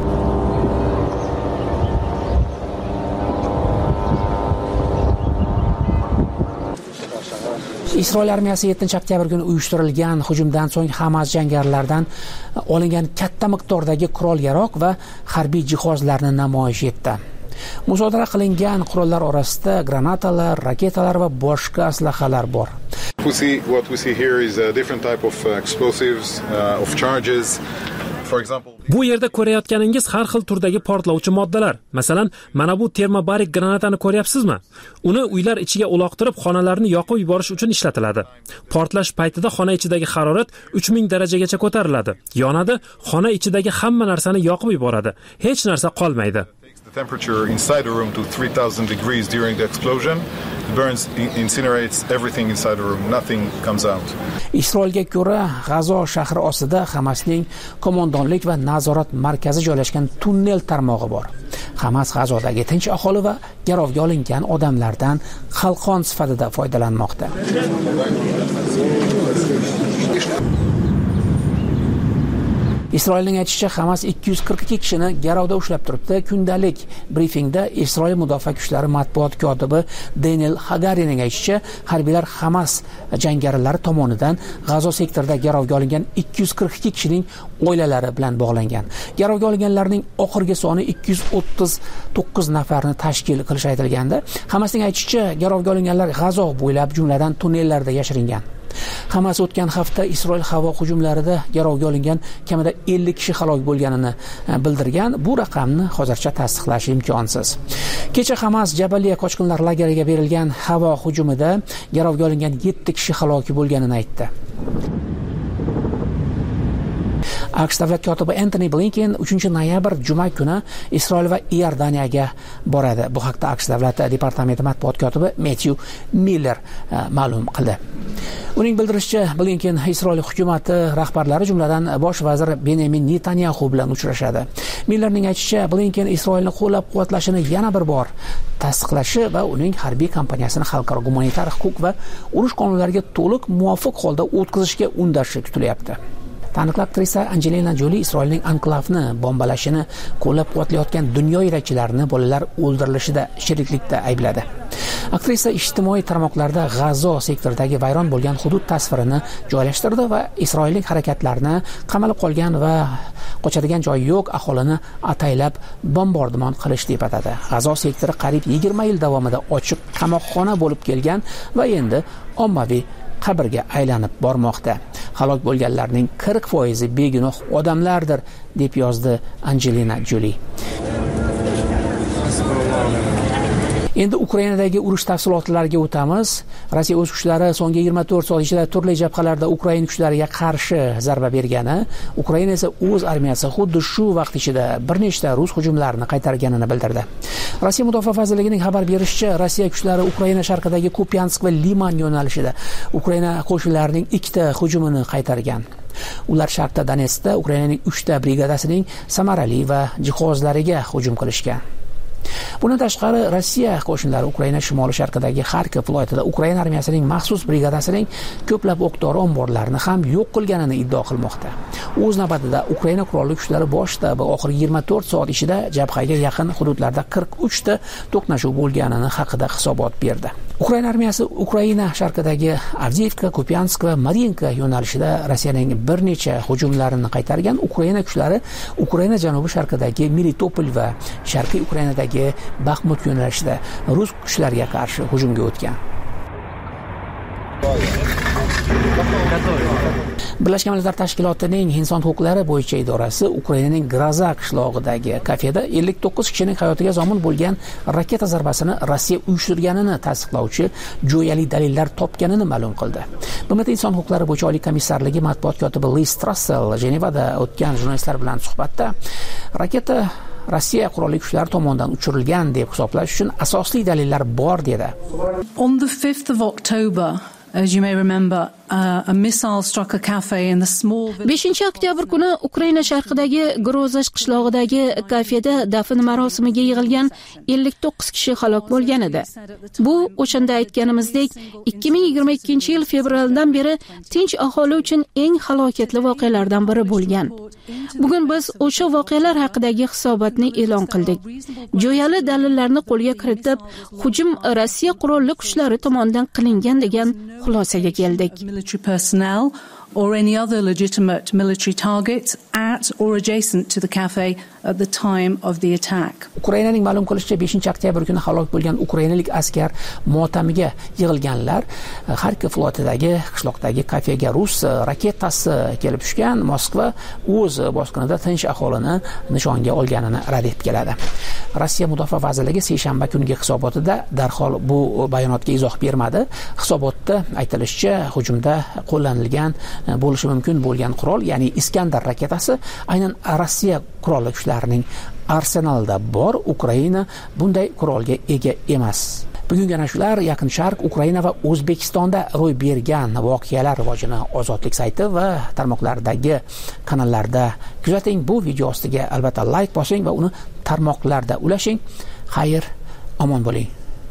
Isroil armiyasi yettinchi oktyabr kuni uyushtirilgan hujumdan so'ng Hamas jangarilardan olingan katta miqdordagi qurol-yarog' va harbiy jihozlarni namoyish etdi. Musodara qilingan qurollar orasida granatalar, raketalar va boshqa aslahalar bor. We see what we see here is a different type of uh, explosives, uh, of charges. For example, bu yerda ko'rayotganingiz har xil turdagi portlovchi moddalar. Masalan, mana bu termobarik granatani ko'ryapsizmi? Uni uylar ichiga uloqtirib, xonalarni yoqib yuborish uchun ishlatiladi. Portlash paytida xona ichidagi harorat uch ming darajagacha ko'tariladi. Yonadi, xona ichidagi hamma narsani yoqib yuboradi. Hech narsa qolmaydi. The temperature inside the room to three thousand degrees during the explosion. It burns, incinerates everything inside the room. Nothing comes out. Isroilga ko'ra, G'azo shahri ostida Hamasning qo'mondonlik va nazorat markazi joylashgan tunnel tarmog'i bor. Hamas G'azodagi tinch aholi va garovga olingan odamlardan qalqon sifatida foydalanmoqda. Isroilning aytishicha, Hamas ikki yuz qirq ikki kishini garovda ushlab turibdi. Kundalik brifingda Isroil mudofaa kuchlari matbuot kotibi Daniel Hagarining aytishicha, harbiylar Hamas jangarilari tomonidan G'azo sektorida garovga olingan ikki yuz qirq ikki kishining oilalari bilan bog'langan. Garovga olinganlarning oxirgi soni ikki yuz o'ttiz to'qqiz nafarni tashkil qilishi aytilganda, Hamasning aytishicha, garovga olinganlar G'azo bo'ylab, jumladan tunnellarda yashiringan. Hamas o'tgan hafta Isroil havo hujumlarida garovga olingan kamida ellik kishi halok bo'lganini bildirgan. Bu raqamni hozircha tasdiqlash imkonsiz. Kecha Hamas Jabaliya qochqinlar lageriga berilgan havo hujumida garovga olingan yetti kishi halok bo'lganini aytdi. AQSh davlat kotibi Antony Blinken uchinchi noyabr juma kuni Isroil va Iordaniyaga boradi. Bu haqda AQSh davlat departamenti matbuot kotibi Matthew Miller ma'lum qildi. Uning bildirishicha, Blinken Isroil hukumati rahbarlari, jumladan bosh vazir Benyamin Netanyahu bilan uchrashadi. Millerning aytishicha, Blinken Isroilni qo'llab-quvvatlashini yana bir bor tasdiqlashi va uning harbiy kompaniyasini xalqaro gumanitar huquq va urush qonunlariga to'liq muvofiq holda o'tkazishga undashi kutilyapti. Taniqli aktrisa Angelina Jolie Isroilning anklavni bombalashini qo'llab-quvvatlayotgan dunyo yetakchilarini bolalar o'ldirilishida sheriklikda aybladi. Aktrisa ijtimoiy tarmoqlarda G'azo sektoridagi vayron bo'lgan hudud tasvirini joylashtirdi va Isroilning harakatlarini qamalib qolgan va qochadigan joyi yo'q aholini ataylab bombardimon qilish deb atadi. G'azo sektori qariyb yigirma yil davomida ochiq qamoqxona bo'lib kelgan va endi ommaviy qabrga aylanib bormoqda. Halok bo'lganlarning qirq foizi begunoh odamlardir, deb yozdi Angelina Jolie. Endi Ukrainadagi urush tafsilotlariga o'tamiz. Rossiya o'z kuchlari so'nggi yigirma to'rt soat ichida turli jabhalarda Ukraina kuchlariga qarshi zarba bergani, Ukraina esa o'z armiyasi xuddi shu vaqt ichida bir nechta rus hujumlarini qaytarganini bildirdi. Rossiya mudofaa vazirligining xabar berishicha, Rossiya kuchlari Ukraina sharqidagi Kupiansk va Liman yo'nalishida Ukraina qo'shinlarining ikkita hujumini qaytargan. Ular sharqda Donetskda Ukrainaning uchta brigadasining samarali va jihozlariga hujum qilishgan. Bundan tashqari, Rossiya qo'shinlari Ukraina shimoli sharqidagi Xarkov viloyatida Ukraina armiyasining maxsus brigadasining ko'plab o'q-dori omborlarini ham yo'q qilganini iddao qilmoqda. O'z navbatida Ukraina qurolli kuchlari bosh shtabi oxirgi yigirma to'rt soat ichida jabhaga yaqin hududlarda qirq uch ta to'qnashuv bo'lganini haqida hisobot berdi. Ukraina armiyasi Ukraina sharqidagi Avdiivka, Kupiansk va Marinka yo'nalishida Rossiyaning bir necha hujumlarini qaytargan. Ukraina kuchlari Ukraina janubi sharqidagi Melitopol va sharqiy Ukrainadagi Baxmut yo'nalishida rus kuchlariga qarshi hujumga o'tgan. Birlashgan Millatlar Tashkilotining inson huquqlari bo'yicha idorasi Ukrainaning Graza qishlog'idagi kafeda ellik to'qqiz kishining hayotiga zomin bo'lgan raketa zarbasini Rossiya uyushtirganini tasdiqlovchi jo'yali dalillar topganini ma'lum qildi. B M T inson huquqlari bo'yicha oliy komissarligi matbuot kotibi Liz Trussell Jenevada o'tgan jurnalistlar bilan suhbatda raketa Rossiya qurolli kuchlari tomonidan uchirilgan deb hisoblash uchun asosli dalillar bor dedi. On the fifth of October, as you may remember, Uh, a missile struck a cafe in the small beshinchi oktyabr kuni Ukraina sharqidagi Grozash qishlog'idagi kafeda dafn marosimiga yig'ilgan ellik to'qqiz kishi halok bo'lgan edi. Bu o'shanda aytganimizdek ikki ming yigirma ikkinchi yil fevraldan beri tinch aholi uchun eng halokatli voqealardan biri bo'lgan. Bugun biz o'sha voqealar haqidagi hisobotni e'lon qildik. Jo'yali dalillarni qo'lga kiritib, hujum Rossiya qurolli kuchlari tomonidan qilingan degan xulosaga keldik. military personnel or any other legitimate military targets at or adjacent to the cafe at the time of the attack. Ukrainaning ma'lum qilishicha beshinchi oktyabr kuni halok bo'lgan ukrainalik askar motamiga yig'ilganlar Kharkiv flotidagi qishloqdagi kafega rus raketasi kelib tushgan. Moskva o'z bosqinida tinch aholini nishonga olganini rad etib keladi. Rossiya mudofaa vazirligi seshanba kungi hisobotida darhol bu bayonotga izoh bermadi. Hisobotda aytilishicha, hujumda qo'llanilgan bo'lishi mumkin bo'lgan qurol, ya'ni Iskandar raketasi aynan Rossiya qurolli kuchlarining arsenalida bor. Ukraina bunday qurolga ega emas. Bugungi ana shular Yaqin Sharq, Ukraina va O'zbekistonda ro'y bergan voqealar rivojini Ozodlik sayti va tarmoqlardagi kanallarda kuzating. Bu video ostiga albatta like bosing va uni tarmoqlarda ulashing. Xayr, omon bo'ling.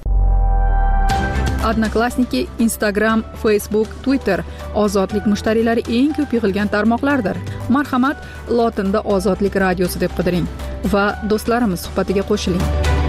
Odnoklassniki, Instagram, Facebook, Twitter ozodlik mushtariylari eng ko'p yig'ilgan tarmoqlardir. Marhamat, lotinda Ozodlik radiosi deb qidiring va do'stlarimiz suhbatiga qo'shiling.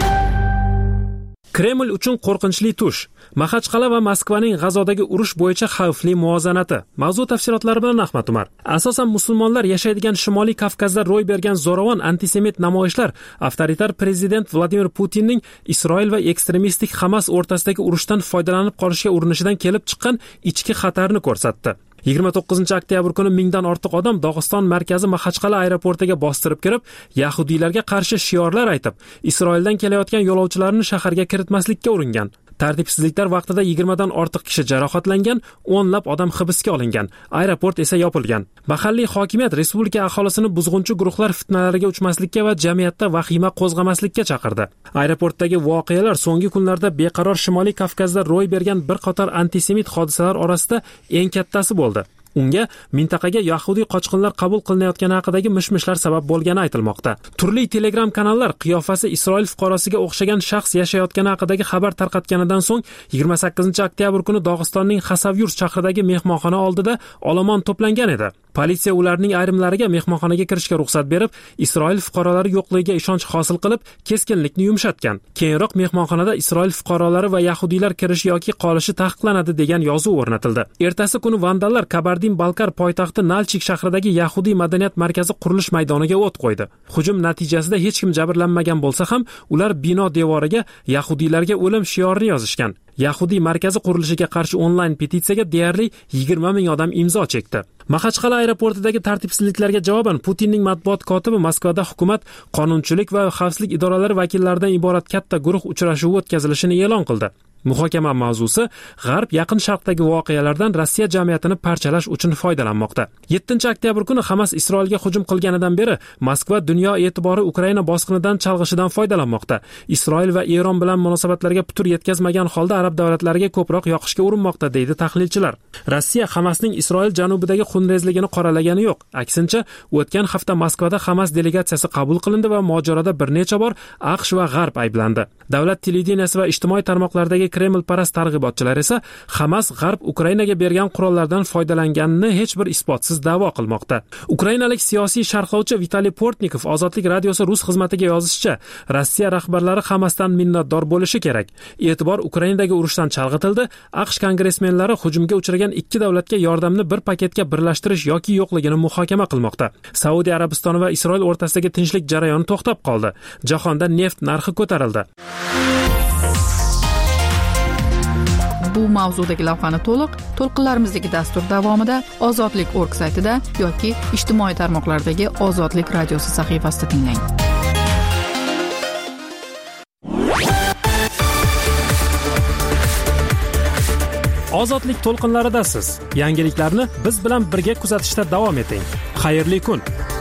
Kreml uchun qo'rqinchli tush. Maxachqal'a va Moskvaning G'azodagi urush bo'yicha xavfli muvozanati. Mavzu tafsilotlari bilan Ahmad Umar. Asosan musulmonlar yashaydigan Shimoliy Kavkazda ro'y bergan zo'ravon antisemit namoyishlar avtoritar prezident Vladimir Putinning Isroil va ekstremistik Hamas o'rtasidagi urushdan foydalanib qolishga urinishidan kelib chiqqan ichki xatarni ko'rsatdi. yigirma to'qqizinchi oktyabr kuni mingdan ortiq odam Dog'iston markazi Maxachqal'a aeroportiga bostirib kirib, yahudiylarga qarshi shiorlar aytib, Isroildan kelayotgan yo'lovchilarni shaharga kiritmaslikka uringan. Tartibsizliklar vaqtida yigirmadan ortiq kishi jarohatlangan, o'nlab odam hibsga olingan. Aeroport esa yopilgan. Mahalliy hokimiyat respublika aholisini buzg'unchi guruhlar fitnalariga uchmaslikka va jamiyatda vahima qo'zg'amaslikka chaqirdi. Aeroportdagi voqealar so'nggi kunlarda beqaror Shimoliy Kavkazda ro'y bergan bir qator antisemit hodisalar orasida eng kattasi bo'ldi. Unga mintaqaga yahudiy qochqinlar qabul qilinayotgani haqidagi mishmishlar sabab bo'lgani aytilmoqda. Turli Telegram kanallar qiyofasi Isroil fuqarosiga o'xshagan shaxs yashayotgani haqidagi xabar tarqatganidan so'ng yigirma sakkizinchi oktyabr kuni Dog'istonning Xasavyurt shahridagi mehmonxona oldida olomon to'plangan edi. Politsiya ularning ayrimlariga mehmonxonaga kirishga ruxsat berib, Isroil fuqarolari yo'qligiga ishonch hosil qilib, keskinlikni yumshatgan. Keyinroq mehmonxonada Isroil fuqarolari va yahudiylar kirishi yoki qolishi taqiqlanadi degan yozuv o'rnatildi. Ertasi kuni vandallar Kabardin-Balkar poytaxti Nalchik shahridagi yahudiy madaniyat markazi qurilish maydoniga o't qo'ydi. Hujum natijasida hech kim jabrlanmagan bo'lsa ham, ular bino devoriga yahudiylarga o'lim shiorini yozishgan. Yahudiy markazi qurilishiga qarshi onlayn petitsiyaga deyarli yigirma ming odam imzo chekdi. Maxachqal'a aeroportidagi tartibsizliklarga javoban Putinning matbuot kotibi Moskvada hukumat, qonunchilik va xavfsizlik idoralari vakillaridan iborat katta guruh uchrashuvi o'tkazilishini e'lon qildi. Muhokama mavzusi G'arb Yaqin Sharqdagi voqealardan Rossiya jamiyatini parchalash uchun foydalanmoqda. yettinchi oktyabr kuni Hamas Isroilga hujum qilganidan beri Moskva dunyo e'tibori Ukraina bosqinidan chalg'ishidan foydalanmoqda. Isroil va Eron bilan munosabatlarga putur yetkazmagan holda arab davlatlariga ko'proq yoqishga urinmoqda, deydi tahlilchilar. Rossiya Hamasning Isroil janubidagi xunrezligini qoralagani yo'q. Aksincha, o'tgan hafta Moskvada Hamas delegatsiyasi qabul qilindi va mojaroda bir necha bor AQSh va G'arb ayblandi. Davlat televideniyasi va ijtimoiy tarmoqlardagi Kreml parast targ'ibotchilar esa Hamas G'arb Ukrainaga bergan qurollardan foydalanganini hech bir isbotsiz da'vo qilmoqda. Ukrainalik siyosiy sharhlovchi Vitaliy Portnikov Ozodlik radiosi rus xizmatiga yozishicha, Rossiya rahbarlari Hamasdan minnatdor bo'lishi kerak. E'tibor Ukrainadagi urushdan chalg'itildi. AQSh kongressmenlari hujumga uchragan ikki davlatga yordamni bir paketga birlashtirish yoki yo'qligini muhokama qilmoqda. Saudiya Arabistoni va Isroil o'rtasidagi tinchlik jarayoni to'xtab qoldi. Jahonda neft narxi ko'tarildi. bu mavzudagi lavhani to'liq to'lqinlarimizdagi dastur davomida ozodlik nokta org saytida yoki ijtimoiy tarmoqlardagi Ozodlik radiosi sahifasida tinglang. Ozodlik to'lqinlaridasiz. Yangiliklarni biz bilan birga kuzatishda davom eting. Xayrli kun.